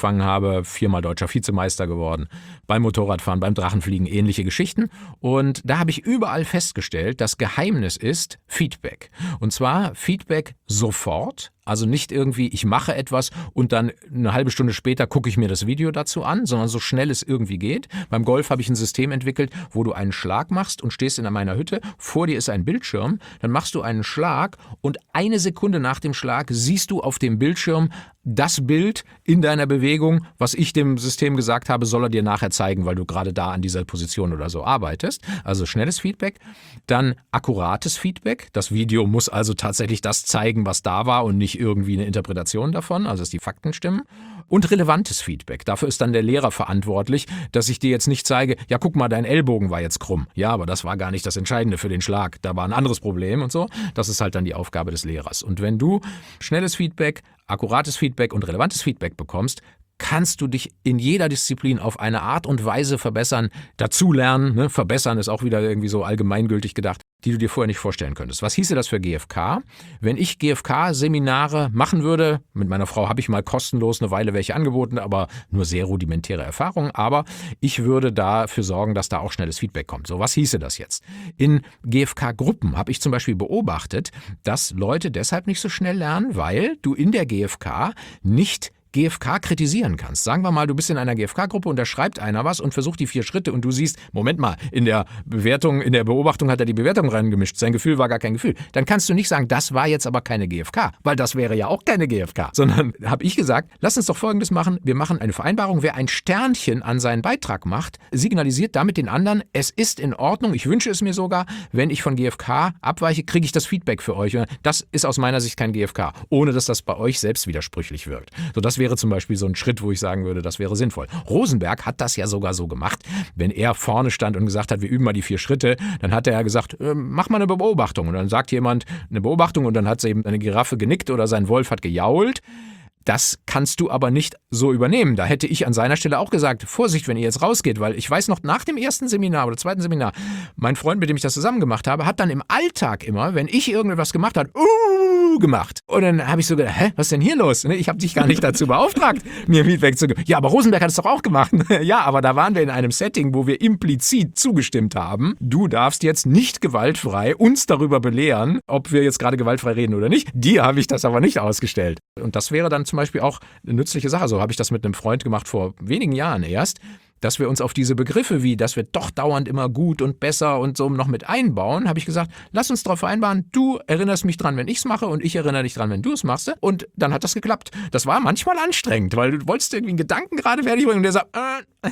angefangen habe, viermal deutscher Vizemeister geworden, beim Motorradfahren, beim Drachenfliegen, ähnliche Geschichten. Und da habe ich überall festgestellt, das Geheimnis ist Feedback. Und zwar Feedback sofort. Also nicht irgendwie, ich mache etwas und dann eine halbe Stunde später gucke ich mir das Video dazu an, sondern so schnell es irgendwie geht. Beim Golf habe ich ein System entwickelt, wo du einen Schlag machst und stehst in meiner Hütte, vor dir ist ein Bildschirm, dann machst du einen Schlag und eine Sekunde nach dem Schlag siehst du auf dem Bildschirm das Bild in deiner Bewegung, was ich dem System gesagt habe, soll er dir nachher zeigen, weil du gerade da an dieser Position oder so arbeitest. Also schnelles Feedback. Dann akkurates Feedback. Das Video muss also tatsächlich das zeigen, was da war und nicht irgendwie eine Interpretation davon, also dass die Fakten stimmen. Und relevantes Feedback. Dafür ist dann der Lehrer verantwortlich, dass ich dir jetzt nicht zeige, ja guck mal, dein Ellbogen war jetzt krumm. Ja, aber das war gar nicht das Entscheidende für den Schlag. Da war ein anderes Problem und so. Das ist halt dann die Aufgabe des Lehrers. Und wenn du schnelles Feedback, akkurates Feedback und relevantes Feedback bekommst, kannst du dich in jeder Disziplin auf eine Art und Weise verbessern, dazulernen, ne? Verbessern ist auch wieder irgendwie so allgemeingültig gedacht, die du dir vorher nicht vorstellen könntest. Was hieße das für G F K? Wenn ich G F K-Seminare machen würde, mit meiner Frau habe ich mal kostenlos eine Weile welche angeboten, aber nur sehr rudimentäre Erfahrungen, aber ich würde dafür sorgen, dass da auch schnelles Feedback kommt. So, was hieße das jetzt? In G F K-Gruppen habe ich zum Beispiel beobachtet, dass Leute deshalb nicht so schnell lernen, weil du in der G F K nicht G F K kritisieren kannst. Sagen wir mal, du bist in einer G F K-Gruppe und da schreibt einer was und versucht die vier Schritte und du siehst, Moment mal, in der Bewertung, in der Beobachtung hat er die Bewertung reingemischt, sein Gefühl war gar kein Gefühl. Dann kannst du nicht sagen, das war jetzt aber keine G F K, weil das wäre ja auch keine G F K, sondern habe ich gesagt, lass uns doch Folgendes machen, wir machen eine Vereinbarung, wer ein Sternchen an seinen Beitrag macht, signalisiert damit den anderen, es ist in Ordnung, ich wünsche es mir sogar, wenn ich von G F K abweiche, kriege ich das Feedback für euch. Das ist aus meiner Sicht kein G F K, ohne dass das bei euch selbst widersprüchlich wirkt. So, das wäre zum Beispiel so ein Schritt, wo ich sagen würde, das wäre sinnvoll. Rosenberg hat das ja sogar so gemacht. Wenn er vorne stand und gesagt hat, wir üben mal die vier Schritte, dann hat er ja gesagt, äh, mach mal eine Beobachtung. Und dann sagt jemand eine Beobachtung und dann hat eben eine Giraffe genickt oder sein Wolf hat gejault. Das kannst du aber nicht so übernehmen. Da hätte ich an seiner Stelle auch gesagt, Vorsicht, wenn ihr jetzt rausgeht, weil ich weiß noch, nach dem ersten Seminar oder zweiten Seminar, mein Freund, mit dem ich das zusammen gemacht habe, hat dann im Alltag immer, wenn ich irgendetwas gemacht habe, uh, gemacht. Und dann habe ich so gedacht, hä, was ist denn hier los? Ich habe dich gar nicht dazu beauftragt, mir Feedback zu geben. Ja, aber Rosenberg hat es doch auch gemacht. Ja, aber da waren wir in einem Setting, wo wir implizit zugestimmt haben, du darfst jetzt nicht gewaltfrei uns darüber belehren, ob wir jetzt gerade gewaltfrei reden oder nicht. Dir habe ich das aber nicht ausgestellt. Und das wäre dann zum Beispiel auch eine nützliche Sache. So habe ich das mit einem Freund gemacht vor wenigen Jahren erst, dass wir uns auf diese Begriffe wie, dass wir doch dauernd immer gut und besser und so noch mit einbauen, habe ich gesagt, lass uns darauf vereinbaren, du erinnerst mich dran, wenn ich es mache und ich erinnere dich dran, wenn du es machst. Und dann hat das geklappt. Das war manchmal anstrengend, weil du wolltest irgendwie einen Gedanken gerade fertig bringen und der sagt, äh.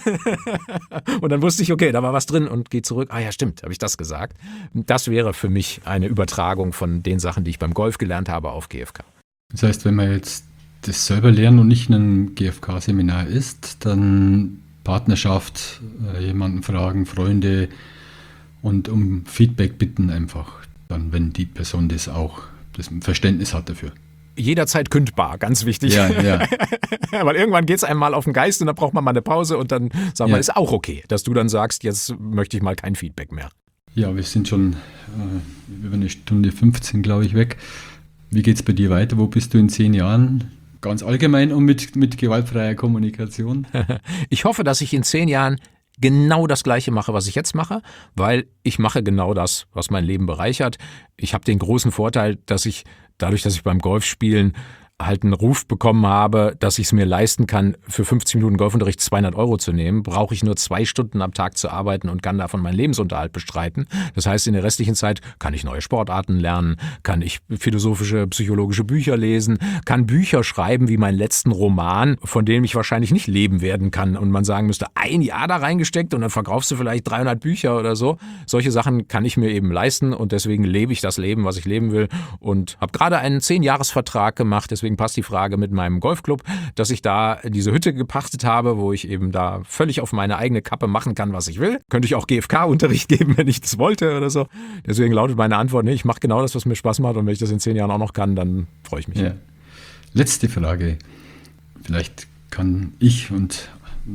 Und dann wusste ich, okay, da war was drin und geh zurück. Ah ja, stimmt, habe ich das gesagt. Das wäre für mich eine Übertragung von den Sachen, die ich beim Golf gelernt habe, auf G F K. Das heißt, wenn man jetzt das selber lernen und nicht in einem G F K-Seminar ist, dann Partnerschaft, jemanden fragen, Freunde und um Feedback bitten einfach, dann wenn die Person das auch, das Verständnis hat dafür. Jederzeit kündbar, ganz wichtig. Ja, ja. Weil irgendwann geht es einem mal auf den Geist und dann braucht man mal eine Pause und dann sagen wir, ja. Ist auch okay, dass du dann sagst, jetzt möchte ich mal kein Feedback mehr. Ja, wir sind schon äh, über eine Stunde fünfzehn, glaube ich, weg. Wie geht es bei dir weiter? Wo bist du in zehn Jahren? Ganz allgemein und mit, mit gewaltfreier Kommunikation? Ich hoffe, dass ich in zehn Jahren genau das Gleiche mache, was ich jetzt mache, weil ich mache genau das, was mein Leben bereichert. Ich habe den großen Vorteil, dass ich dadurch, dass ich beim Golfspielen halt einen Ruf bekommen habe, dass ich es mir leisten kann, für fünfzig Minuten Golfunterricht zweihundert Euro zu nehmen, brauche ich nur zwei Stunden am Tag zu arbeiten und kann davon meinen Lebensunterhalt bestreiten. Das heißt, in der restlichen Zeit kann ich neue Sportarten lernen, kann ich philosophische, psychologische Bücher lesen, kann Bücher schreiben wie meinen letzten Roman, von dem ich wahrscheinlich nicht leben werden kann und man sagen müsste, ein Jahr da reingesteckt und dann verkaufst du vielleicht dreihundert Bücher oder so. Solche Sachen kann ich mir eben leisten und deswegen lebe ich das Leben, was ich leben will und habe gerade einen zehn-Jahres-Vertrag gemacht, deswegen passt die Frage mit meinem Golfclub, dass ich da diese Hütte gepachtet habe, wo ich eben da völlig auf meine eigene Kappe machen kann, was ich will. Könnte ich auch G F K-Unterricht geben, wenn ich das wollte oder so. Deswegen lautet meine Antwort, nee, ich mache genau das, was mir Spaß macht und wenn ich das in zehn Jahren auch noch kann, dann freue ich mich. Ja. Letzte Frage. Vielleicht kann ich und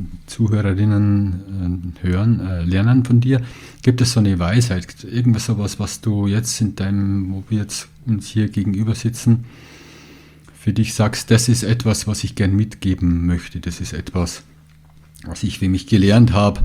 Zuhörerinnen äh, hören, äh, lernen von dir. Gibt es so eine Weisheit, irgendwas sowas, was du jetzt in deinem, wo wir jetzt uns hier gegenüber sitzen, für dich sagst, das ist etwas, was ich gern mitgeben möchte, das ist etwas, was ich für mich gelernt habe,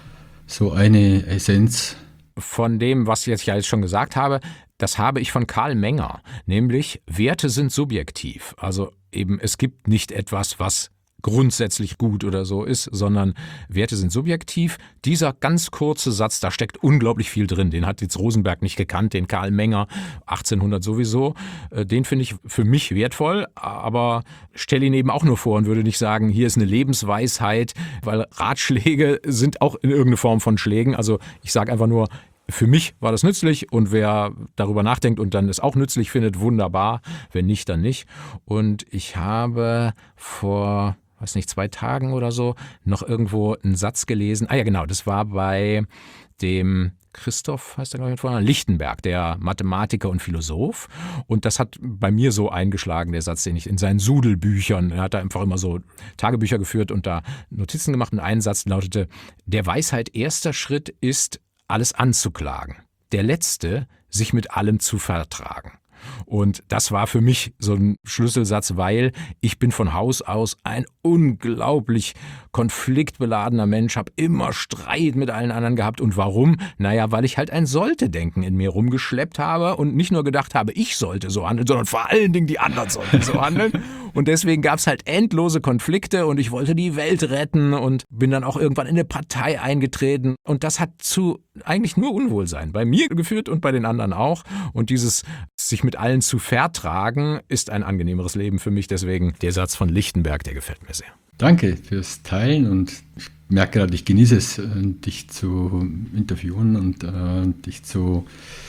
so eine Essenz? Von dem, was ich jetzt ja jetzt schon gesagt habe, das habe ich von Karl Menger, nämlich Werte sind subjektiv. Also eben, es gibt nicht etwas, was grundsätzlich gut oder so ist, sondern Werte sind subjektiv. Dieser ganz kurze Satz, da steckt unglaublich viel drin. Den hat jetzt Rosenberg nicht gekannt, den Karl Menger, achtzehnhundert sowieso. Den finde ich für mich wertvoll, aber stelle ihn eben auch nur vor und würde nicht sagen, hier ist eine Lebensweisheit, weil Ratschläge sind auch in irgendeine Form von Schlägen. Also ich sage einfach nur, für mich war das nützlich und wer darüber nachdenkt und dann es auch nützlich findet, wunderbar. Wenn nicht, dann nicht. Und ich habe vor, weiß nicht, zwei Tagen oder so noch irgendwo einen Satz gelesen. Ah ja, genau, das war bei dem Christoph, heißt er glaube ich mit Vornamen, Lichtenberg, der Mathematiker und Philosoph. Und das hat bei mir so eingeschlagen, der Satz, den ich in seinen Sudelbüchern, er hat da einfach immer so Tagebücher geführt und da Notizen gemacht. Und ein Satz lautete, der Weisheit erster Schritt ist, alles anzuklagen. Der letzte, sich mit allem zu vertragen. Und das war für mich so ein Schlüsselsatz, weil ich bin von Haus aus ein unglaublich konfliktbeladener Mensch, habe immer Streit mit allen anderen gehabt. Und warum? Naja, weil ich halt ein Sollte-Denken in mir rumgeschleppt habe und nicht nur gedacht habe, ich sollte so handeln, sondern vor allen Dingen die anderen sollten so handeln. Und deswegen gab es halt endlose Konflikte und ich wollte die Welt retten und bin dann auch irgendwann in eine Partei eingetreten. Und das hat zu eigentlich nur Unwohlsein bei mir geführt und bei den anderen auch. Und dieses sich mit allen zu vertragen ist ein angenehmeres Leben für mich. Deswegen der Satz von Lichtenberg, der gefällt mir sehr. Danke fürs Teilen und ich merke gerade, ich genieße es, dich zu interviewen und äh, dich zu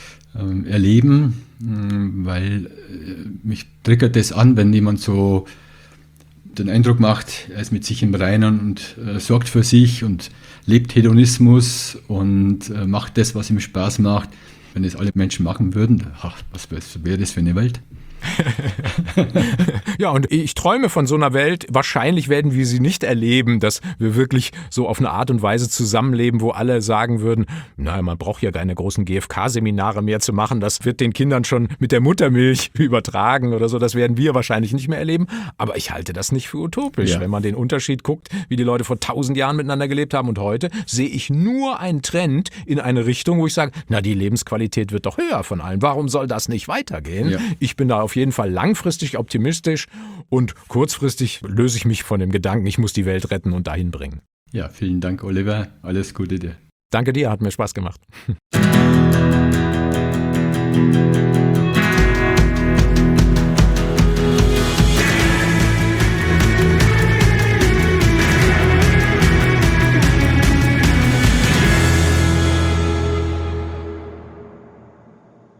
äh, erleben, weil äh, mich triggert das an, wenn jemand so den Eindruck macht, er ist mit sich im Reinen und äh, sorgt für sich und lebt Hedonismus und äh, macht das, was ihm Spaß macht. Wenn das alle Menschen machen würden, ach, was wäre das für eine Welt? Ja, und ich träume von so einer Welt. Wahrscheinlich werden wir sie nicht erleben, dass wir wirklich so auf eine Art und Weise zusammenleben, wo alle sagen würden, naja, man braucht ja keine großen G F K-Seminare mehr zu machen. Das wird den Kindern schon mit der Muttermilch übertragen oder so. Das werden wir wahrscheinlich nicht mehr erleben. Aber ich halte das nicht für utopisch. Ja. Wenn man den Unterschied guckt, wie die Leute vor tausend Jahren miteinander gelebt haben und heute, sehe ich nur einen Trend in eine Richtung, wo ich sage, na, die Lebensqualität wird doch höher von allen. Warum soll das nicht weitergehen? Ja. Ich bin da auf jeden Fall langfristig optimistisch und kurzfristig löse ich mich von dem Gedanken, ich muss die Welt retten und dahin bringen. Ja, vielen Dank, Oliver. Alles Gute dir. Danke dir, hat mir Spaß gemacht.